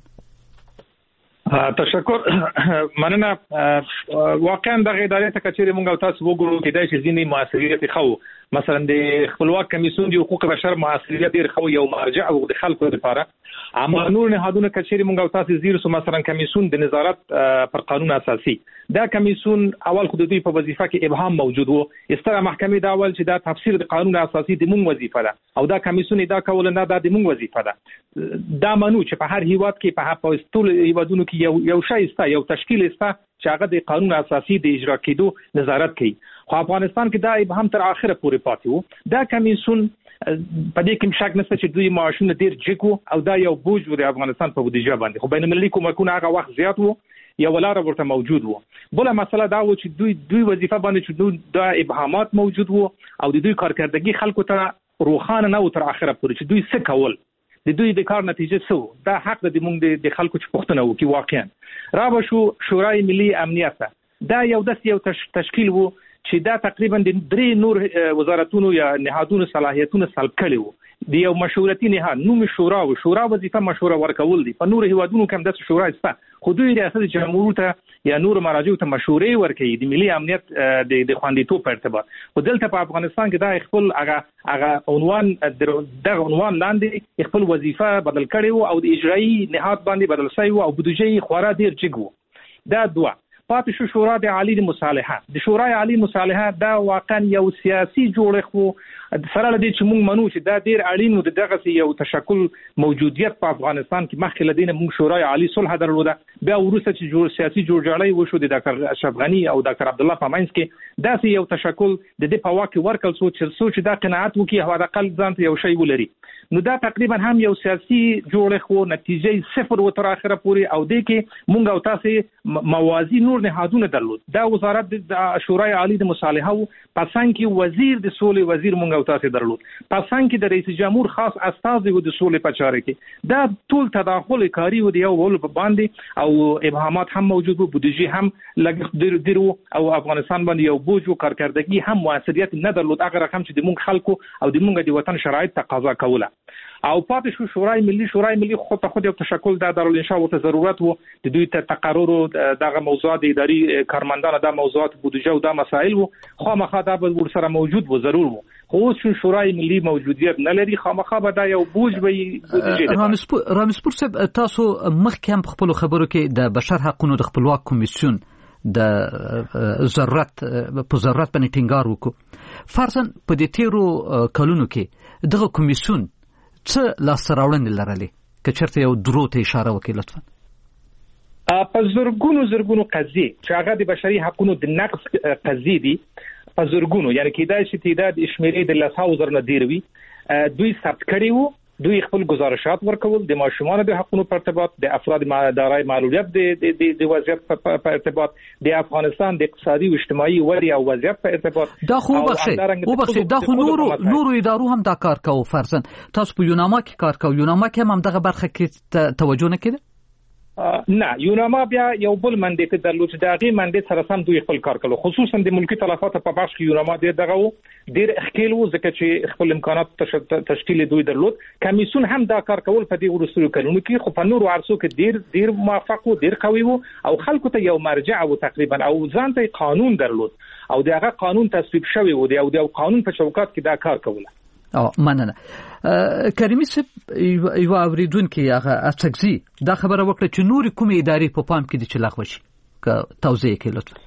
تشکر. مننه. واقعا دغه ادارې ته کچېرې مونږ تاسو وګورو کې دای چې ځینې موثریت خو مثلا د خپلواک کمیسیون د حقوق بشر موثریت ډیر خو یو مرجع او د خلکو لپاره اما نور نهادونه کچېرې مونږ تاسو زیر سو مثلا کمیسیون د نظارت پر قانون اساسي. دا کمیسیون اول خو د دوی په وظیفه کې ابهام موجود وو. استره محکمې دا اول چې دا تفسیر د قانون اساسي د مونږ وظیفه ده او دا کمیسیون دا کول نه دا د مونږ وظیفه ده. دا منو چې په هر هیواد کې په ټول هیوادونو کې یو شای ستا یو تشکیل ستا چې هغه د قانون اساسي د اجرا کېدو نظارت کوي. خو افغانستان کې دا ابهام تر اخره پورې پاتې وو. دا کمیسیون په دې کې شک نشته چې دوی معاشونه ډیر جګو او دا یو بوج و د افغانستان په بودیجه باندې، خو بین المللي کومکونه هغه وخت زیات وو، یو ولاره ورته موجود وو. بل مسله دا و چې دوی وظیفه باندې چې دوی دا ابهامات موجود وو او د دوی کارکردګي خلکو ته روخانه نه و تر اخره پورې چې دوی څه کول، د دوی د کار نتیجه څه. دا حق د موږ د خلکو چې پوښتنه وکړي. واقعا را به شو شورای ملي امنیت دا یو تشکیل وو چې دا تقریبا د 3 نور وزارتونو یا نهادونو صلاحیتونه سلب کړي وو. د یو مشورتي نهاد نوم شورا و شورا وظیفه مشوره ورکول دي. په نور هیوادونو کې هم د شورا شته، خو دوی ریاست جمهور ته یا نور مراجعو ته مشورې ورکوي د ملي امنیت د خوندیتوب په ارتباط. خو دلته په افغانستان کې دا خپل هغه عنوان د عنوان لاندې خپل وظیفه بدل کړي وو او د اجرایی نهاد باندې بدل شوی وو او بودجه خورا ډیر جګ وو. دا دوه پاتې شو شورا د عالی د مصالحه. د شورای عالی مصالحه دا واقعا یو سیاسي جوړښت وو سره لدی چې موږ منو چې دا ډیر اړین و د دغه یو تشکل موجودیت په افغانستان کې. مخکې لدینه موږ شورای عالی صلح درلوده، بیا وروسته چې سیاسي جوړجاړی وشو د ډاکټر اشرف غنی او ډاکټر عبد الله پامنس کې دا یو تشکل د دې په واکه ورکل سو چې دا قناعت وکي او د اقل ځان ته یو شی ولري. نو دا تقریبا هم یو سیاسي جوړښت خو نتیجه صفر و تر اخره پورې او د کې مونږ او تاسو موازی نور نهادونه درلود. دا وزارت د شورای عالی د مصالحه پسان کې وزیر د سولې وزیر مونږ او تاسو درلود. پسان کې د رئیس جمهور خاص استازي و د سولې په چارې کې. دا ټول تداخل کاری و د یو ول په باندې او ابهامات هم موجود وو، بودیجه هم لګ درو او افغانستان باندې یو بوج او کارکردګي هم موثریت نه درلود. هغه رقم چې د مونږ خلکو او د مونږ د وطن شرایط تقاضا کوله او پاتې شو شورای ملي خو ته خود یو تشکل د دارالانشاء او ته ضرورت وو د دوی ته تقرر دغه موضوعات اداري کارمندان د موضوعات بودیجه او د مسائل وو خامخا دا به ورسره موجود وو ضرور وو. خو اوس شورای ملي موجودیت نه لري، خامخا به دا یو بوج به بودیجه. رامسپور صاحب تاسو مخکې هم خپل خبرو کې د بشر حقوقو د خپلواک کمیسیون د ضرورت باندې ټینګار وکړو. فرضاً په دې تیرو کلونو کې دغه کمیسیون څه لاسته راوړنې لرلې که چېرته یو درو ته اشاره وکړئ لطفا. په زرګونو قضیې چې هغه د بشري حقوقو د نقض قضیې دي، په زرګونو یعنی کېدای شي تعداد شمیرې د 100,000 نه ډیر وي، دوی ثبت کړي وو. دوی خپل گزارشات ورکول د ماشومان د حقوقو په ارتباط، د افراد دارای معلولیت د وضعیت په ارتباط، د افغانستان د اقتصادي او اجتماعي ودې او وضعیت په ارتباط. دا خو وبخښئ دا خو نورو ادارو هم دا کار کوي. فرضاً تاسو په یوناما کې کار کوي، یوناما کې هم دغه برخه کې توجه نه کړي؟ نه، یوناما بیا یو بل منډیټ درلود چې دغه منډیټ سره سم دوی خپل کار کولو، خصوصا د ملکی تلفات په بخش کې یوناما ډیر اخکیل وو ځکه چې خپل امکانات تشکیل دوی درلود. کمیسیون هم دا کار کول په دې ورسره کلونو کې، خو په نورو عرصو کې ډیر موافق وو، ډیر قوي وو او خلکو ته یو مرجع وو تقریبا، او ځان ته قانون درلود او دغه قانون تصویب شوی وو او د قانون په چوکاټ کې دا کار کوله. مننه. کریمي صاحب یو اوریدونکو هغه اڅکزي دا خبره وکړه چې نور کومې ادارې په پام کې دي چې لغوه شي، که توضیح کړئ لطفا.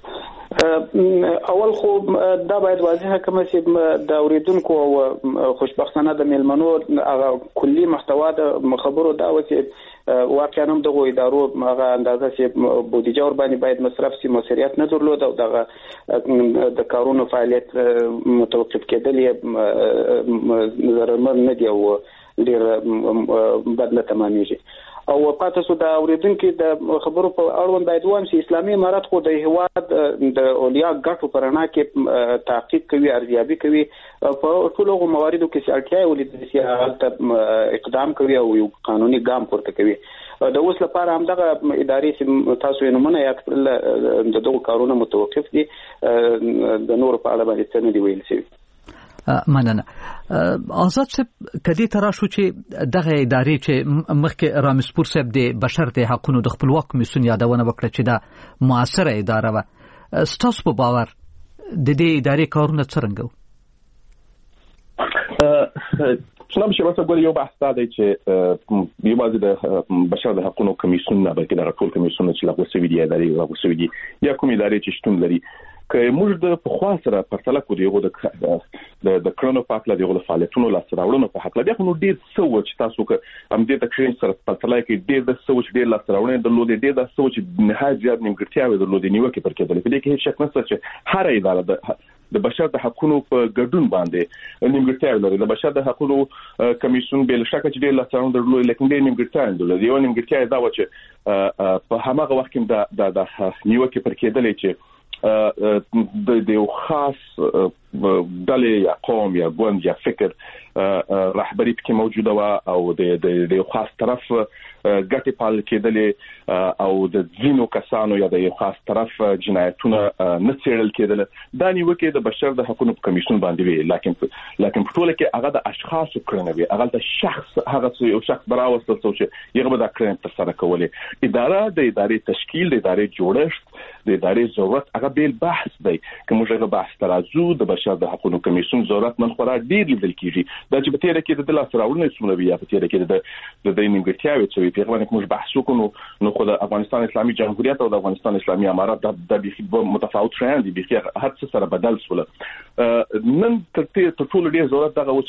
اول خو دا باید واضحه کوم چې د اوریدونکو خوشبختانه د میلمنو هغه کلی محتوا د خبرو دا و چې واقعا هم دغه ادارو هغه اندازه چې بودیجه ور باندې باید مصرف سي موثریت نه درلود او دغه د کارونو فعالیت متوقف کېدل یې زرمن نه دی او ډیر بدله تمامېږي. او پاتې سو د اوریدونکو د خبرو په اړوند باید وایم چې اسلامي امارات خو د هواد د اولیا ګټو پرانا کې تحقیق کوي، ارزیابي کوي، په ټولو مواردو کې چې اړتیا ولیدل شي هغه اقدام کوي او یو قانوني ګام پورته کوي. د اوس لپاره هم دغه ادارې چې تاسو یې نومونه یاد کړل د دغه کارونه متوقف دي، د نور په اړه باندې څه نه دی ویل شوی. مننه. آزاد صاحب کدی ترا شو چې دغه ادارې چې مخکې رامسپور صاحب د بشر د حقوقو د خپلواک کمیسیون یادونه وکړه چې دا موثره اداره و، ستاسو په باور د دې ادارې کارونه څنګه وو؟ څنګه چې واسه ګوري یو بحث دی چې یوازې د بشر د حقوقو کمیسیون نه بلکې د ټول کمیسیون چې لغوه شوی دی ادارې لغوه شوی دي یا کوم ادارې چې شتون لري که موږ د پخوا سره پرتله کوو دغه د کرونو په اړه دغه فعالیتونو لاسته راوړنو په اړه بیا نو ډیر څه و چې تاسو که هم دې تکرین سره پرتله کې ډیر د څه چې ډیر لاسته راوړنې درلودې، ډیر د څه چې نهایت زیات نیمګړتیاوې درلودې نیوکه پر کېدل. په دې کې هیڅ شک نشته چې هر اداره د بشر د حقوقو په ګډون باندې نیمګړتیاوې لري. د بشر د حقوقو کمیسیون بل شک چې ډیر لاسته راوړنې درلودې لیکن ډیر نیمګړتیاوې درلودې. یو نیمګړتیا دا و چې په هغه وخت کې د نیوکه پر کېدل چې د یو خاص ډلې یا قوم یا ګوند یا فکر رهبری پکې موجوده و او د یو خاص طرف ګټې پال کېدلې او د ځینو کسانو یا د یو خاص طرف جنایتونه نه څېړل کېدل. دا نیوکه د بشر د حقوقو کمیسیون باندې وی، لیکن په ټوله کې هغه د اشخاصو کړنه وی، هغه د شخص هغه یو شخص براوستل چې یغه د کړنې تر سره کولې. اداره د ادارې تشکیل، د ادارې جوړښت، د ادارې ضرورت هغه بیل بحث دی. کوم ځای بحث ترازو د بشر د حقوقو کمیسیون ضرورت من خورا ډیر لیدل کیږي. دا چې په تیر کې د لاس راوړنې څومره وی یا په تیر کې د نیمګړتیاوې څه وی په غوښنه کوم بحث وکړو نو خو د افغانستان اسلامي جمهوریت او د افغانستان اسلامي امارات د متفاوت شیان دي، به هر څه سره بدل شول. نن تر ټولو ډیر ضرورت دغه و چې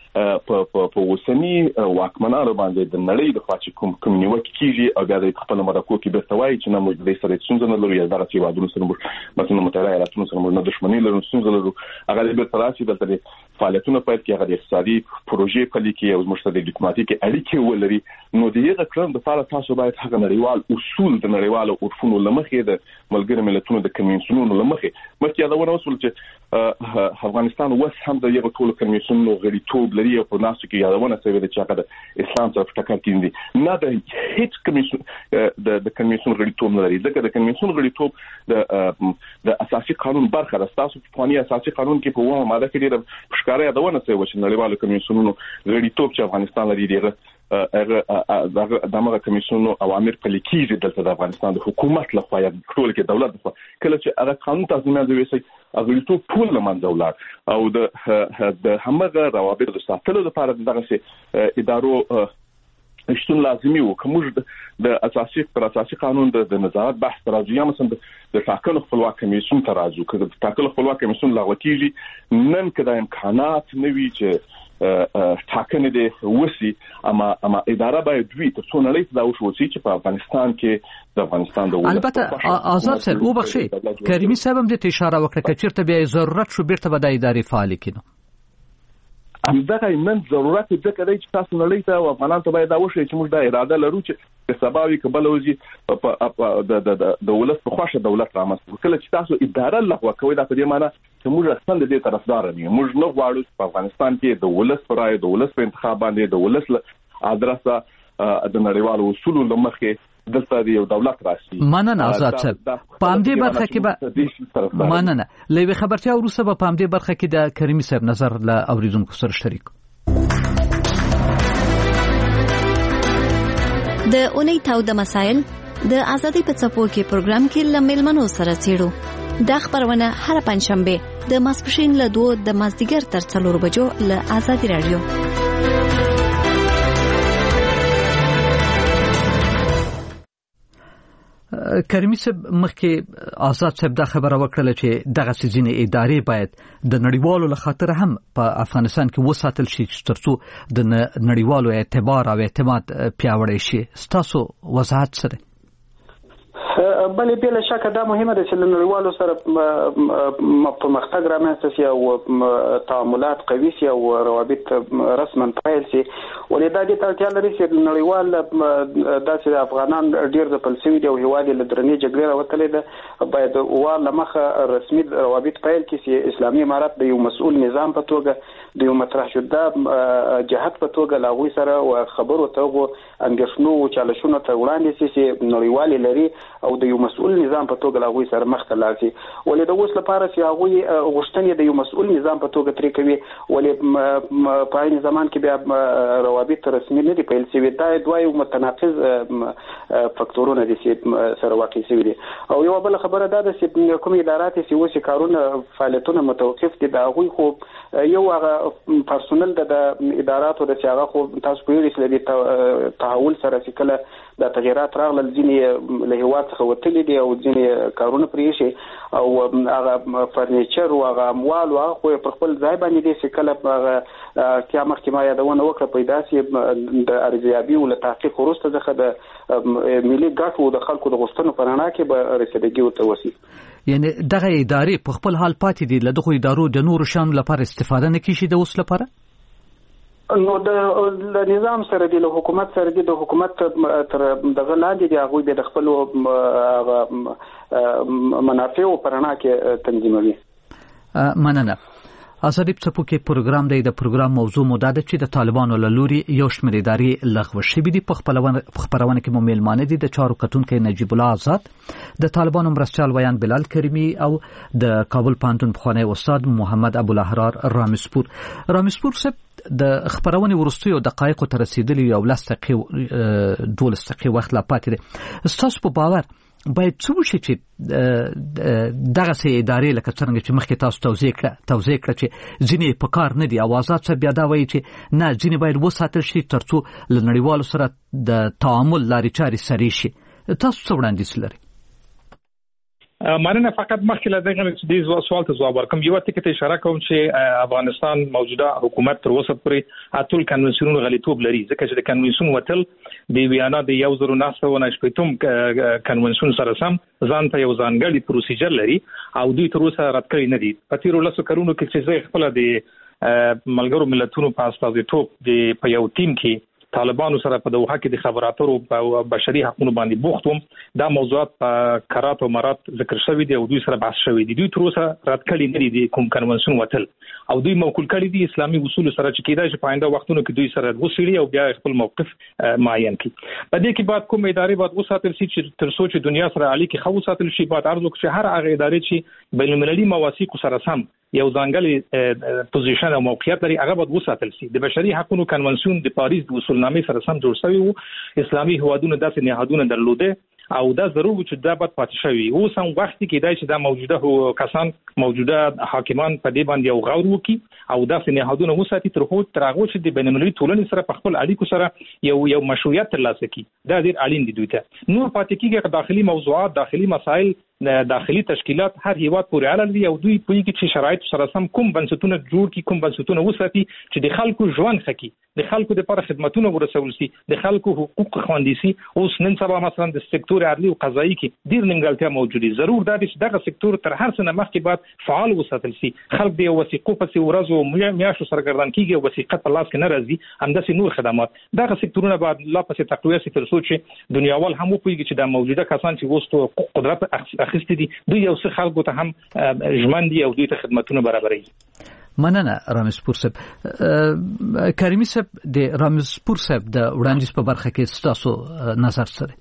په وسنی واکمنانو باندې د نړۍ د خواچ کوم نیوکه کیږي او بیا د خپل مرکو کې برتوي چې نه موږ د سره څنګه نه لرو یا دا چې وادونو سره مثلا متحده ایالاتونو سره نه دښمنی لرو څنګه لرو هغه به تراسي دلته فعالیتونه پاتې کې هغه د اقتصادي پروژې په لیکي او مشترک ډیپلوماټیک اړیکې ولري نو دغه کړم د فعال تاسو باید هغه نړیوال اصول د نړیوالو عرفونو لمخې د ملګری ملتونو د کنوینسیونونو لمخې مخکې دا ونه وصول چې افغانستان وس هم د یو ټول کنوینسیونونو غړیتوب لري او په ناسو کې یادونه شوی د چې هغه د اسلام سره ټکر کیندي نه د هیڅ کنوینسیون د کنوینسیون غړیتوب نه لري ځکه د کنوینسیون غړیتوب د اساسي قانون برخه ده تاسو په قانوني اساسي قانون کې په وامه ماده کې د ښکارا یادونه شوی چې نړیوالو کنوینسیونونو غړیتوب چې افغانستان لري دغه دغه کمیسیونو اوامر په لیکيږي دلته د افغانستان د حکومت لخوا یا ټول کې دولت لخوا کله چې هغه قانون تضمین کوي چې هغه ټول ټول لمنځه ولاړ او د همغه روابط د ساتلو لپاره دغه ادارو شتون لازمي وو کوم د اساسي قانون د نظارت بحث راځي یا مثلا د ټاکنو خپلواک کمیسیون ته راځو که د ټاکنو خپلواک کمیسیون لغوه کیږي نن کدا امکانات نوي چې ټاکنې د وسی اما اداره باید دوی تر څو نړۍ ته دا وشوي چې په افغانستان کې د افغانستان د البته آزاد سر او بخشي کریمي صاحب هم د اشاره وکړه چې چیرته به ضرورت شو بیرته به د ادارې فعال کینو همدغه نن ضرورت ذکر دی چې تاسو نړۍ ته او افغانان ته باید دا وشي چې موږ د اراده لرو چې سباوي کبل وزي د ولس په خوښه دولت رامنځته کله چې تاسو اداره لغوه کوي دا په دې معنی چې موږ اصلا د دې طرفدار نه یو موږ نه غواړو چې په افغانستان کې د ولس پر رائے د ولس په انتخاب باندې د ولس ادرسه د نړیوالو اصولو لمخې دلته یو دولت راشي مننه آزاد صاحب په همدې برخه کې به مننه لوي خبرتیا وروسته به په همدې برخه کې د کریمي صاحب نظر له اوریدونکو سره شریک د اونۍ تاو د مسائل د ازادي په څپو کې پروګرام کې لمل منو سره چیرو د خبرونه هر پنځشنبه د ماسپښین له 2 د مازدیګر تر 4 بجو له ازادي رادیو کریمي صاحب مخکې آزاد صاحب دا خبره وکړه چې دغه سيزونه ادارې باید د نړیوالو لخاطر هم په افغانستان کې وساتل شي ترڅو د نړیوالو اعتبار او اعتماد پیاوړی شي تاسو وضاحت سره بلې بلا شک دا مهمه ده چې نړیوالو سره پرمختګ رامنځته شي او تعاملات قوي شي او روابط رسما پیل شي ولې د اړتیا لري چې نړیوال داسې افغانان ډیر د فلسفي او هوادي لدرنې جګړه راوتلې ده باید واله مخه رسمي روابط پیل کړي چې اسلامي امارات د یو مسؤل نظام په توګه د یو مطرح شوه جهات په توګه لاغوي سره او خبرو ته انګښنو چالشونو ته وړاندې شي چې نړیوال لري او د یو مسؤل نظام په توګه لاغوي سره مخ ته لاړ شي ولې د اوس لپاره چې هغه غوښتنې د یو مسؤل نظام په توګه ترې کوي ولې په عین زمان کې بیا روابط رسمي نه دي پیل شوي دا دوه یو متناقض فاکتورونه دي چې سره واقع شوي دي او یو بل خبره ده چې کوم ادارات چې وسی کارونه فعالیتونه متوقف دي دا غوي خو یو هغه پرسونل د اداراتو د هغه خو تاسو په یوه سره تحول سره چې کله د تغیرات راغلل ځینې له هوا څخه وتلي دي او ځینې کارونه پرې شي او هغه فرنیچر او هغه اموال او خو په خپل ځای باندې دي چې کله هغه قیامت کې ما یادونه وکړه پیدا سي د ارزیابي او تحقیق وروسته ځخه د ملي ګټو د خلکو د غوښتنو په رڼا کې به رسیدګي وته وسی یعنی دغه ادارې په خپل حال پاتې دي له دغه ادارو د نورو شان لپاره استفاده نه کیږي د اوس لپاره نو د نظام سره د حکومت سره د حکومت تر دغه لاندې دی هغه به د خپل منافع او پرنا کې تنظیموي مننه ازادي په کې پروګرام دی د پروګرام موضوع موده ده چې د طالبانو له لوري یو شمېر ادارې لغوه شوې دي په خبرونه کې مېلمانه دي د چارو کتونکو نجیب الله آزاد د طالبانو مرستيال ویان بلال کریمی او د کابل پانتون بخوانی استاد محمد ابو الاحرار رامسپور صاحب د خبرونه ورستیو دقایق تر رسیدلی یو لسته دولسته وخت لا پاتې دي تاسو په باور باید څه وشي چې دغه سي ادارې لکه څنګه چې مخکې تاسو توضیح کړ چې ځینې په کار نه دي اوازات څخه بیا دا وایي چې نه ځینې باید وساتل شي ترڅو له نړیوالو سره د تعامل لارې چارې سري شي تاسو څه وړاندیز لرئ مننه. فقط مخکې له دغه چې د سوال ته ځواب ورکوم یو ټکی ته اشاره کوم چې افغانستان موجوده حکومت تر اوسه پورې اتل کنونسیونونو غلیتوب لري ځکه چې د کنونسیون وتل د ویانا د 1998 کنونسیون سره سم ځان ته یو ځانګړی پروسیجر لري او دوی تر اوسه رد کړی نه دي. په تیرو لسو کلونو کې چې زه خپل د ملګرو ملتونو په استازیتوب په یو ټیم کې طالبانو سره په دوحه کې د خبراتو او بشري حقوقو باندې بوخت وم. دا موضوعات په کرات او مرات ذکر شوی دی او دوی سره بحث شوی دی. دوی تر اوسه رد کړی نه دي کوم کنونسیون وتل او دوی موکول کړی دي اسلامي اصول سره چې کېدای شي په آینده وختونو کې دوی سره وسیړي او بیا خپل موقف معین کړي. په دې کې بعد کوم ادارې بعد وساتل شي چې تر څو چې دنیا سره اړیکې خو وساتل شي بعد ارزو چې هر هغه ادارې چې بین المللي مواثیق سره سم یو ځانګړی پوزیشن او موقعیت لري هغه به وساتل شي. د بشري حقوقو کنونسیون د پاریس د اصولنامې سره سم جوړ شوی وو. اسلامي هوادونو داسې نهادونه درلوده او دا ضرور چې دا باید پاتې شوی. اوس هم وخت کې دای چې دا موجوده کسان موجوده حاکمان په دې باندې یو غور وکړي او داسې نهادونه وساتي تر هغه چې د بین‌المللي ټولنې سره په خپل اړیکو سره یو مشروعیت ترلاسه کړي. دا ډیر اړین دي دوی ته. نور پاتې کېږي داخلي موضوعات داخلي مسائل داخلي تشکیلات هر هیواد پورې اړه لري او دوی پوهیږي چې شرایط سره سم کوم بنسټونه جوړ کړي کوم بنسټونه وساتي چې د خلکو ژوند ښه کړي د خلکو لپاره خدماتونه ورسول شي د خلکو حقوق خوندي شي. اوس نن سبا مثلا د سکتور عدلي او قضایي کې ډیر نیمګړتیا موجوده. ضرور دا چې دغه سکتور تر هر څه نه مخکې باید فعال وساتل شي. خلک د وثیقو په ورځو میاشتو سرګردان کیږي او وثیقه په لاس کې نه راځي. همداسې نور خدمات دغه سکتورونه باید لا پسې تقویه شي تر څو چې دنیاوال هم وپوهیږي چې د موجوده کسان چې اوس قدرت اخیستي دي دوی یو څه خلکو ته هم ژمن دي او دوی ته خدماتونه برابروي. مننه رامز پور صاحب. کریمي صاحب د رامز پور صاحب د وړاندیز په برخه کې تاسو نظر سره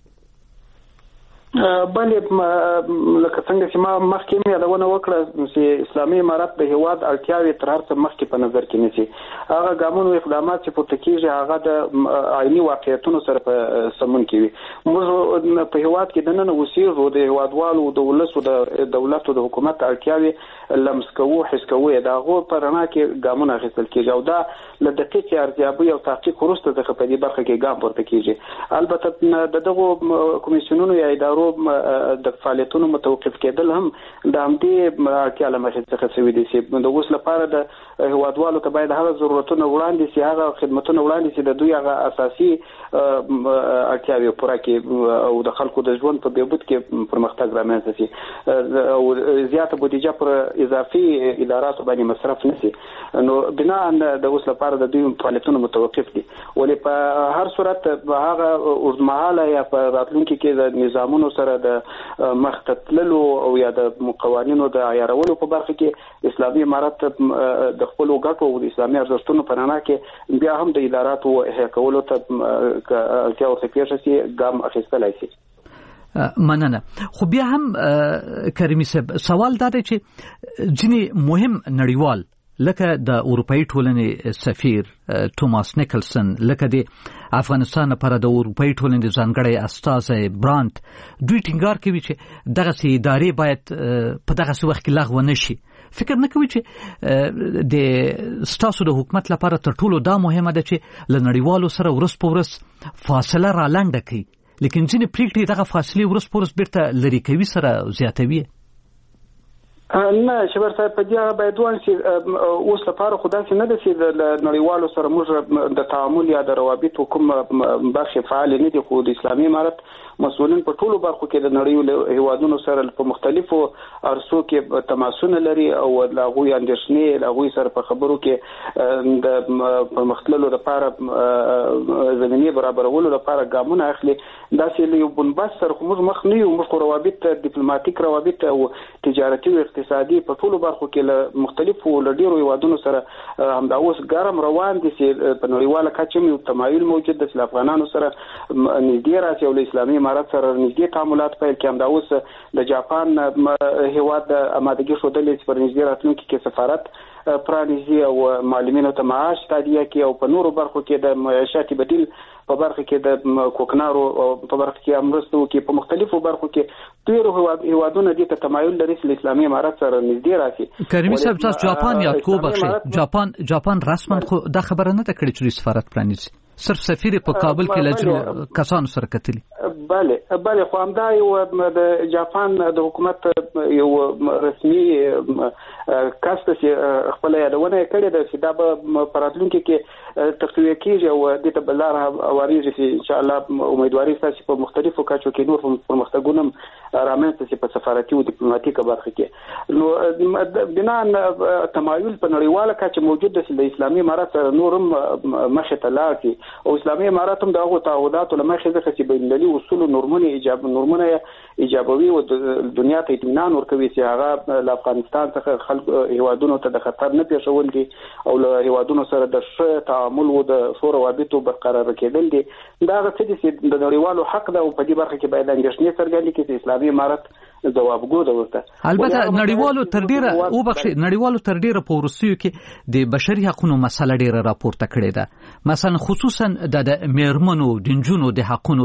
باندې لکه څنګه چې ما مخکې مې یادونه وکړه چې اسلامي امارت د هیواد اړتیاوې تر هر څه مخکې په نظر کې نیسي. هغه ګامونو اقدامات چې پورته کېږي هغه د عیني واقعیتونو سره په سمون کې وي. موږ په هیواد کې دننه اوسېږو د هیوادوالو د ولسو د دولت او د حکومت اړتیاوې لمس کوو حس کوو د هغو په رڼا کې ګامونه اخیستل کېږي او دا له دقیقې ارزیابۍ او تحقیق وروسته د په دې برخه کې ګام پورته کېږي. البته د دغو کمیسیونونو یا ادارو د فعالیتونو متوقف کېدل هم د همدې اړتیا له مخې څخه شوي دي چې د اوس لپاره د هیوادوالو ته باید هغه ضرورتونه وړاندې شي هغه خدمتونه وړاندې شي د دوی هغه اساسي اړتیاوې پوره کړي او د خلکو د ژوند په بهبود کې پرمختګ رامنځته شي او زیاته بودیجه پر اضافي اداراتو باندې مصرف نشي. نو بنا د اوس لپاره د دوی فعالیتونه متوقف دي. ولې په هر صورت هغه اوږدمهاله یا په راتلونکي کې د نظامونو سره د مختتللو او یا د قوانینو د عیارولو په برخه کې اسلامي امارت د خپل ګټو او د اسلامي ارزښتونو په رڼا کې بیا هم د اداراتو احیا کولو ته اړتیا ورته پیښه شي ګام اخیستلای شي. مننه. خو بیا هم کریمي صاحب سوال دا دی چې ځینې مهم نړیوال لکه د اروپאי ټولنې سفیر توماس نیکلسن لکه د افغانستان لپاره د اروپאי ټولنې ځانګړی استازی برانت دوی ټینګار کوي چې دغه ادارې باید په دغه وخت کې لغوه نشي. فکر نه کوي چې د ستاسو د حکومت لپاره تر ټولو دا مهمه ده چې له نړیوالو سره ورس په ورس فاصله را لنډه کړي لیکن ځینې پریکړې دغه فاصلې ورس په ورس بیرته لري کوي سره زیاتوي؟ نه شبر صاحب په دې باید وایي چې اوس لپاره خدای چې نه د چې نړیوالو سره موږ د تعامل یا د روابط کوم برخه فعال نه دي. خو د اسلامي امارت مسؤلین په ټولو برخو کې د نړیوالو هیوادونو سره په مختلفو ارسو کې تماسونه لري او لاغوی اندیشنې لاغوی سره په خبرو کې د پرمختللو لپاره زمینه برابرولو لپاره ګامونه اخلي. دا چې یو بنبست سره موږ مخ نه یو موږ روابط ډیپلوماټیک روابط او تجارتي او اقتصادي په ټولو برخو کې له مختلفو لډیرو هیوادونو سره همدا اوس ګرم روان دي چې په نړیواله کچه یو تمایل موجود د افغانانو سره نږدې راځي او اسلامي امارت سره نږدې تعاملات پیل کړي. همدا اوس د جاپان هیواد د آمادګي ښودلې چې پر نږدې راتلونکي کې سفارت پرانیزي او معلمینو ته معاش تادیه کوي او په نورو برخو کې د معاشاتي بدیل په برخه کې د کوکنارو په برخه کې امرستو کې په مختلفو برخو کې ډیرو هیوادونو دې ته تمایل لري چې اسلامي امارت سره نږدې راشي. کریمي صاحب تاسو جاپان یاد کو بخښئ جاپان رسما خو دا خبره نه کړې چې سفارت پرانیزي. صرف سفیر په کابل کې لجنو کسانو سره کتلی. بله خو همدا یو د جاپان د حکومت یو رسمي کس چې خپل یادونه کړې ده چې دا به پراتلونکو کې تقویه کیږي او د تبلار اواريږي چې ان شاء الله امیدواري ستاسو په مختلفو کچو کې نور پرمختګونه رامنځته شي په سفارتي او ډیپلوماټیکه برخه کې. نو بنا تمایل په نړیواله کچه موجود ده چې د اسلامي امارات نورم مخه ته لاړ شي او اسلامي امارات هم دغه تعهدات لمخه ځکه چې بین المللي اصول نورمونه ایجابوي او د دنیا ته اطمینان ورکوي چې هغه له افغانستان څخه خلک هیوادونو ته د خطر نه پیښول دي او له هیوادونو سره د ښه تعامل او د ښو روابطو برقرار کېدل دي. دا هغه څه دي چې د نړیوالو حق ده او په دې برخه کې باید اندېښنې څرګندې کړي چې اسلامي امارات ځوابګو ده ورته. البته نړیوالو تر ډیره په روسیو کې د بشري حقوقو مسله ډیره راپورته کړې ده، مثلا خصوصا د میرمنو د جنونو د حقوقو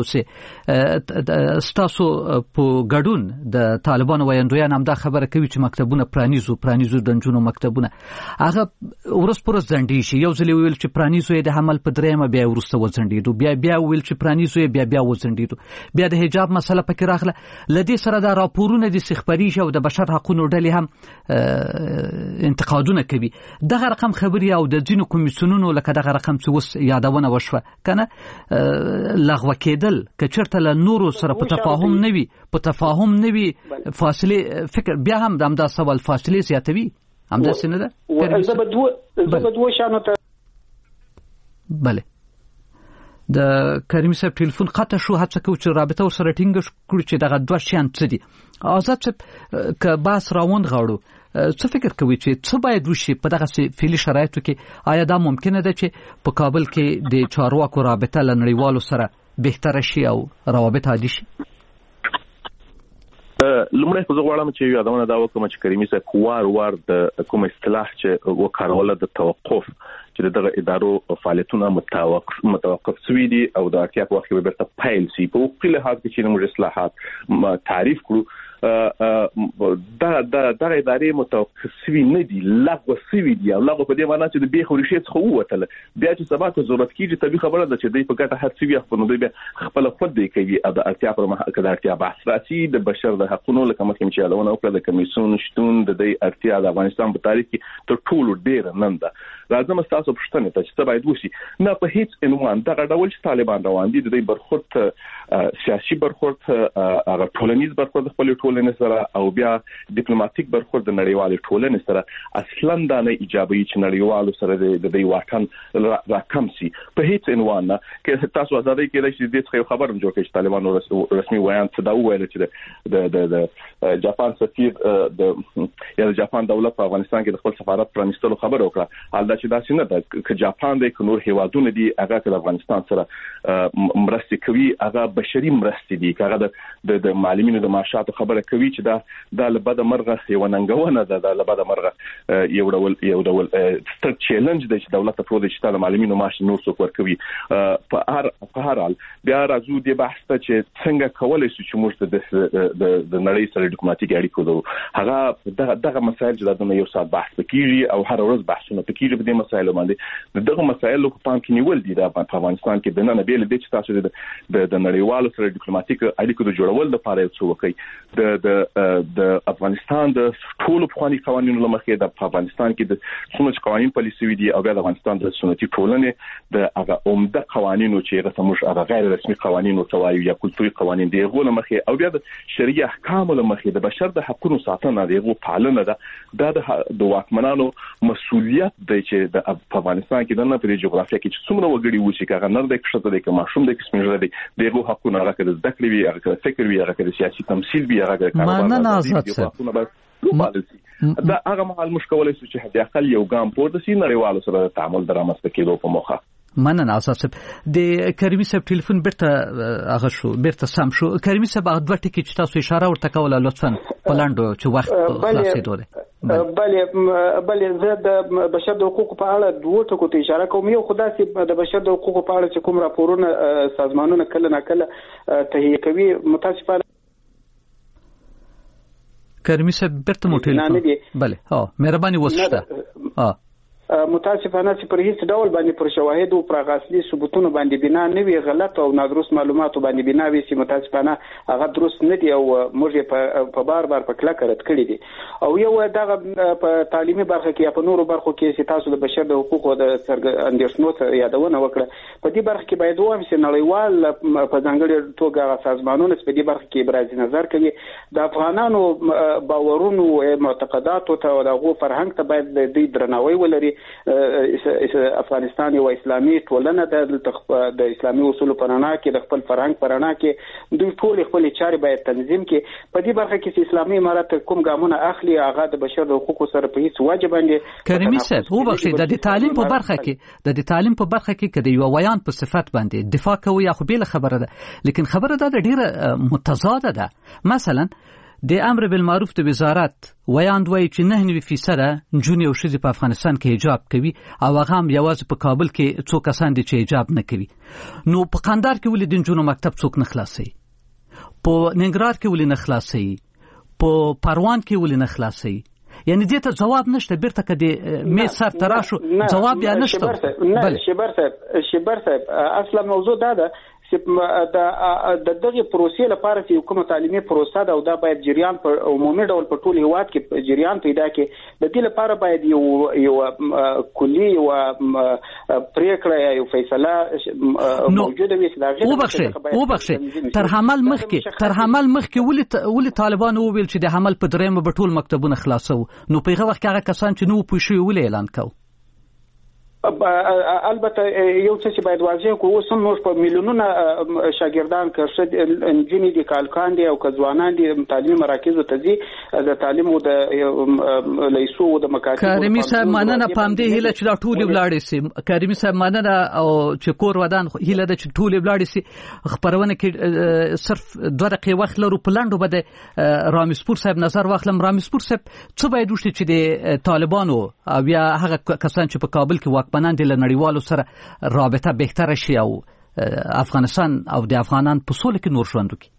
سه ستاسو په ګډون د طالبانو وایندویان هم دا خبره کوي چې مکتبونه پرانیزو د جنونو مکتبونه هغه ورس پرس ځنډي شي. یو ځل ویل چې پرانیزو د عمل په درېمه بیا ورسته وځنډیدو، بیا ویل چې پرانیزو بیا وځنډیدو، بیا د حجاب مسله پکې راغله. لدې سره دا راپورونه د سخبريش او د بشر حقوقو ډلې هم انتقادونه کوي. دغه رقم خبري او د ځینو کمیسیونونو لکه دغه رقم چې وس یادونه وشوه کنه لغوه کېدل کچرته له نورو سره په تفاهم نوي فاصله فکر بیا هم دا سوال فاصله زیاتوي هم دا څنګه ده زبدو شانو ته. بله د کریمي صاحب ټلیفون قطع شو، هڅه کوو چې رابطه ورسره ټینګ کړو چې دغه دوه شیان څه دي. آزاد صاحب که بحث راوند غواړو څه فکر کوي چې څه باید وشي په دغه فعلي شرایطو کې؟ آیا دا ممکنه ده چې په کابل کې د چارواکو رابطه له نړیوالو سره بهتره شي او روابط عادي شي؟ لمړی خو زه غواړم چې یادونه دا وکړم چې کریمي صاحب وار د کوم اصطلاح چې وکاروله د توقف چې دغه ادارو فعالیتونه متوقف شوي دي او د اړتیا په وخت کې بیرته پیل شي. په حقوقي لحاظ کې چې موږ اصلاحات تعریف کړو دا ادارې متوقف شوي نه دي، لغوه شوي دي. او لغوه په دې معنی چې د بیخ ورشي څخه ووتل بیا چې سبا ته ضرورت کیږي طبيعي خبره ده چې دوی په ګټه هر څه وي خپل دوی خپل خود دی کوي. د اړتیا پر مهال کې د اړتیا بحث راسي د بشر د حقوقو لکه مخکې چې یادونه وکړه د کمیسیون شتون د دې اړتیا د افغانستان په تاریخ کې تر ټولو ډیره نن ده. راځم تاسو پوښتنه ته چې څه باید وشي. نه په هیڅ عنوان دغه ډول چې طالبان روان دي د دې برخورد سیاسي برخورد هغه ټولنیز برخورد خپل ټولنې سره او بیا ډیپلوماټیک برخورد د نړیوالې ټولنې سره اصلا دا نه ایجابي چې نړیوالو سره د دې واټن راکم شي. په هیڅ عنوان نه کې تاسو ازادي کې د دې خبرم جوړ کړئ چې طالبان رسمي وایي چې دا ویل چې د جاپان سفیر د جاپان دولت په افغانستان کې د خپل سفارت پرانیستلو خبر وکړه. چې دا څنګه ده چې جاپان د نور هیوادونو دي هغه د افغانستان سره مرستې کوي، هغه بشري مرستې دي، هغه د معلمینو د معاشاتو خبره کوي چې دا له بده مرغه یو ننګونه ده، له بده مرغه یو ډول ستر چیلنج دی چې دولت ته پروت چې د معلمینو معاش نور څوک ورکوي. په هر حال بیا راځو د بحث ته چې څنګه کولای شو چې موږ د نړۍ سره ډیپلوماټیک اړیکې ولرو. هغه دغه مسایل چې د یو ساعت بحث وکړي او هر ورځ بحثونه وکړي د مسایلو باندې دغه مسایل په پام کې نیول دي. د افغانستان کې د نن بیل دي چې تاسو د نړیوالو سره ډیپلوماټیک اړیکو د جوړول لپاره څه وکړي. د افغانستان د ټولو قوانینو قوانینو لمخې د افغانستان کې د څومره قوانین پالیسي دي او د افغانستان د سنتي ټولنې د هغه عمده قوانینو چې هغه موږ هغه غیر رسمي قوانینو توایو یا کلتوري قوانین دی غو لمخې او بیا د شریعه احکام لمخې د بشر د حقوقو ساتنه دی غو پالنه ده د واکمنانو مسؤلیت دی چې د افغانستان کې د نه په جغرافیه کې چې څومره وګړي و چې هغه نړۍ کې شته د ماشوم د کسمنځ دی دغه حقونه هغه د ذکر وی هغه د فکر وی هغه د سیاسي تمثيل وی هغه د کاروبار دا هغه مهال مشکلات چې هدي اقل یو ګام پورته سي نړیوالو سره تعامل درامسته کېدو په موخه. مننه اساس د کریمي صاحب ټلیفون بیرته سم شو. کریمي صاحب هغه دوه ټکي چې تاسو اشاره ورته کوله لطفا پلاندو چې وخت خلاصېدو دی. بله زه د بشر د حقوقو په اړه دوه ټکو ته اشاره کوم. یو خدای چې د بشر د حقوقو په اړه چې کوم راپورونه سازمانونه کله ناکله تهیه کوي متاسفانه کریمي صاحب بیرته مو ټلیفون بله مهرباني وسته متاسفانه چې پر هیڅ ډول باندې پر شواهد او پر اصلي ثبوتونو باندې بنا نه وي، غلط او نادرست معلوماتو باندې بنا وي چې متاسفانه هغه درست نه دي او موږ په بار په کلکه رد کړی دي. او یو دغه په تعلیمي برخه کې یا په نورو برخو کې چې تاسو د بشر د حقوقو د اندېښنو یادونه وکړه، په دې برخه کې باید ووایم چې نړیوال په ځانګړي توګه سازمانونه په دې برخه کې ابراز نظر کوي. د افغانانو باورونو معتقداتو ته او دغه فرهنګ ته باید د درناوی ولري. افغانستان یو اسلامي ټولنه ده، د اسلامي اصولو په رڼا کې د خپل فرهنګ په رڼا کې دوی ټول خپل چارې باید تنظیم کړي. په دې برخه کې چې اسلامي امارات کوم ګامونه اخلي هغه د بشر د حقوقو سره په هیڅ واجب باندې کریمي صاحب وبخښئ د تعلیم په برخه کې کله یو ویان په صفت باندې دفاع کوي یا خو بیل خبره ده، لیکن خبره ده ډیره متضاده ده. مثلا د امر بالمعروف د وزارت ویان دوی چې 9% نجونې او ښځې په افغانستان کې حجاب کوي او هغه هم یوازې په کابل کې څو کسان دي چې حجاب نه کوي. نو په قندهار کې ولې د نجونو مکتب څوک نه خلاصوي، په ننګرهار کې ولې نه خلاصوي، په پروان کې ولې نه خلاصوي؟ یعنی دې ته جواب نشته. بیرته کدی می سر تراشو جواب یا نشته. بله شبر صاحب اصلا موضوع ده د دغه پروسې لپاره چې کومه تعلیمي پروسه ده او دا باید جریان په عمومي ډول په ټول هیواد کې جریان پیدا کړي. د دې لپاره باید یو کلی او پریکړه یو فیصله موجوده وي. وبخښئ تر حمل مخکې ولې طالبان وویل چې د حمل په درېمه به ټول مکتبونه خلاصو؟ نو په هغه وخت کې هغه کسان چې نو پوه شوي ولې اعلان کوي؟ البته یو څه چې باید واضح کوو، اوس هم موږ په میلیونونه شاګردان که نجونې دي که هلکان دي او که ځوانان دي تعلیمي مراکزو ته ځي د تعلیم او د لیسو او د مکاتبو. کریمي صاحب مننه په همدې هیله چې دا ټولې ولاړې سي. کریمي صاحب مننه او چې کور ودان هیله ده چې ټولې ولاړې سي. خبرونه کې صرف 2 دقیقې وخت لرو، په لنډو به د رامسپور صاحب نظر واخلم. رامسپور صاحب څه باید وشي چې د طالبانو او یا هغه کسان چې په کابل کې واکمنان دي له نړیوالو سره رابطه بهتره شي او افغانستان او د افغانان په سوله کې نور ژوند وکړي؟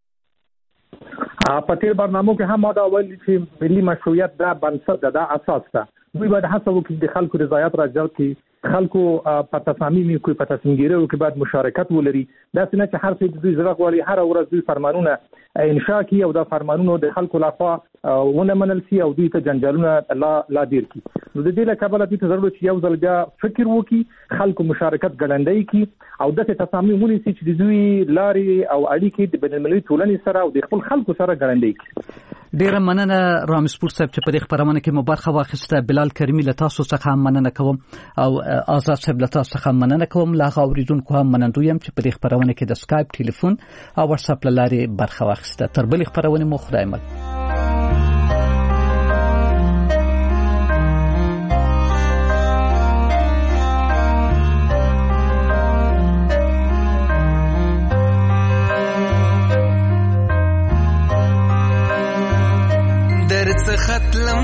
په تیر برنامو کې هم دا ویل چې ملي مشروعیت دا بنسټ ده، دا اساس ده. دوی باید هڅه وکړي د خلکو رضایت راجلب کړي، خلکو په تصامیم کوي، په تصمیمګیرو کې باید مشارکت ولري. دا څنګه چې هر څه دوی زړه غواړي هر ورځ دوی فرمانونه انشاء کوي او دا فرمانونه د خلکو لخوا ونه منل شي او دوی ته جنجالونه لا ډیر کی. نو د دې لپاره دوی ته ضرورت یو ځل بیا فکر وکړي، خلکو مشارکت ګړندۍ کی او د تصامیم ونیسي چې دوی لارې او اړیکې د بین‌المللي ټولنې سره او د خپل خلکو سره ګړندۍ کی. ډیره مننه رامسپور صاحب چې په دې خبرونه کې مو برخه واخیسته. بلال کریمي له تاسو څخه هم مننه کوم او آزاد صاحب له تاسو څخه مننه کوم. لا اوریدونکو هم منندوی یم چې په دې خبرونه کې د اسکایپ، ټلیفون او واتس اپ لارې برخه واخیسته. تر بلې خبرونه مو خدای مل. ختلم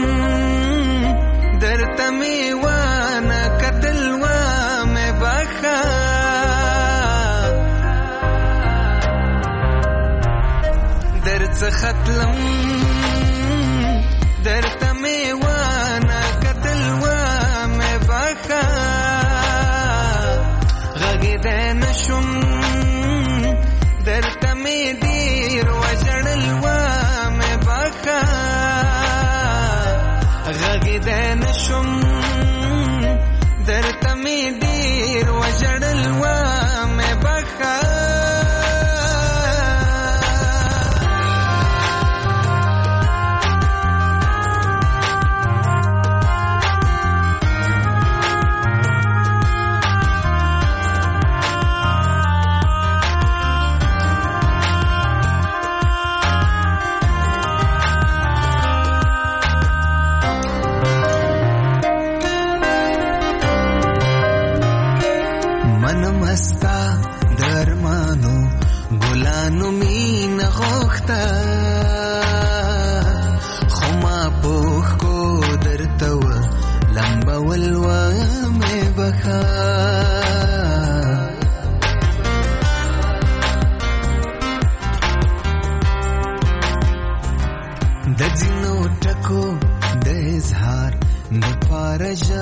در تمیوان کتلوا میں بخا در ختلم در تمیوان کتلوا میں بخا غږی د نشم در تمی دیر وجړلوا میں بخا غږی د نشم در تمی دیر وجړلوا میں بخا ګلانو مين غوخته خما پوخ کو درته لمبا ولوا مې بخا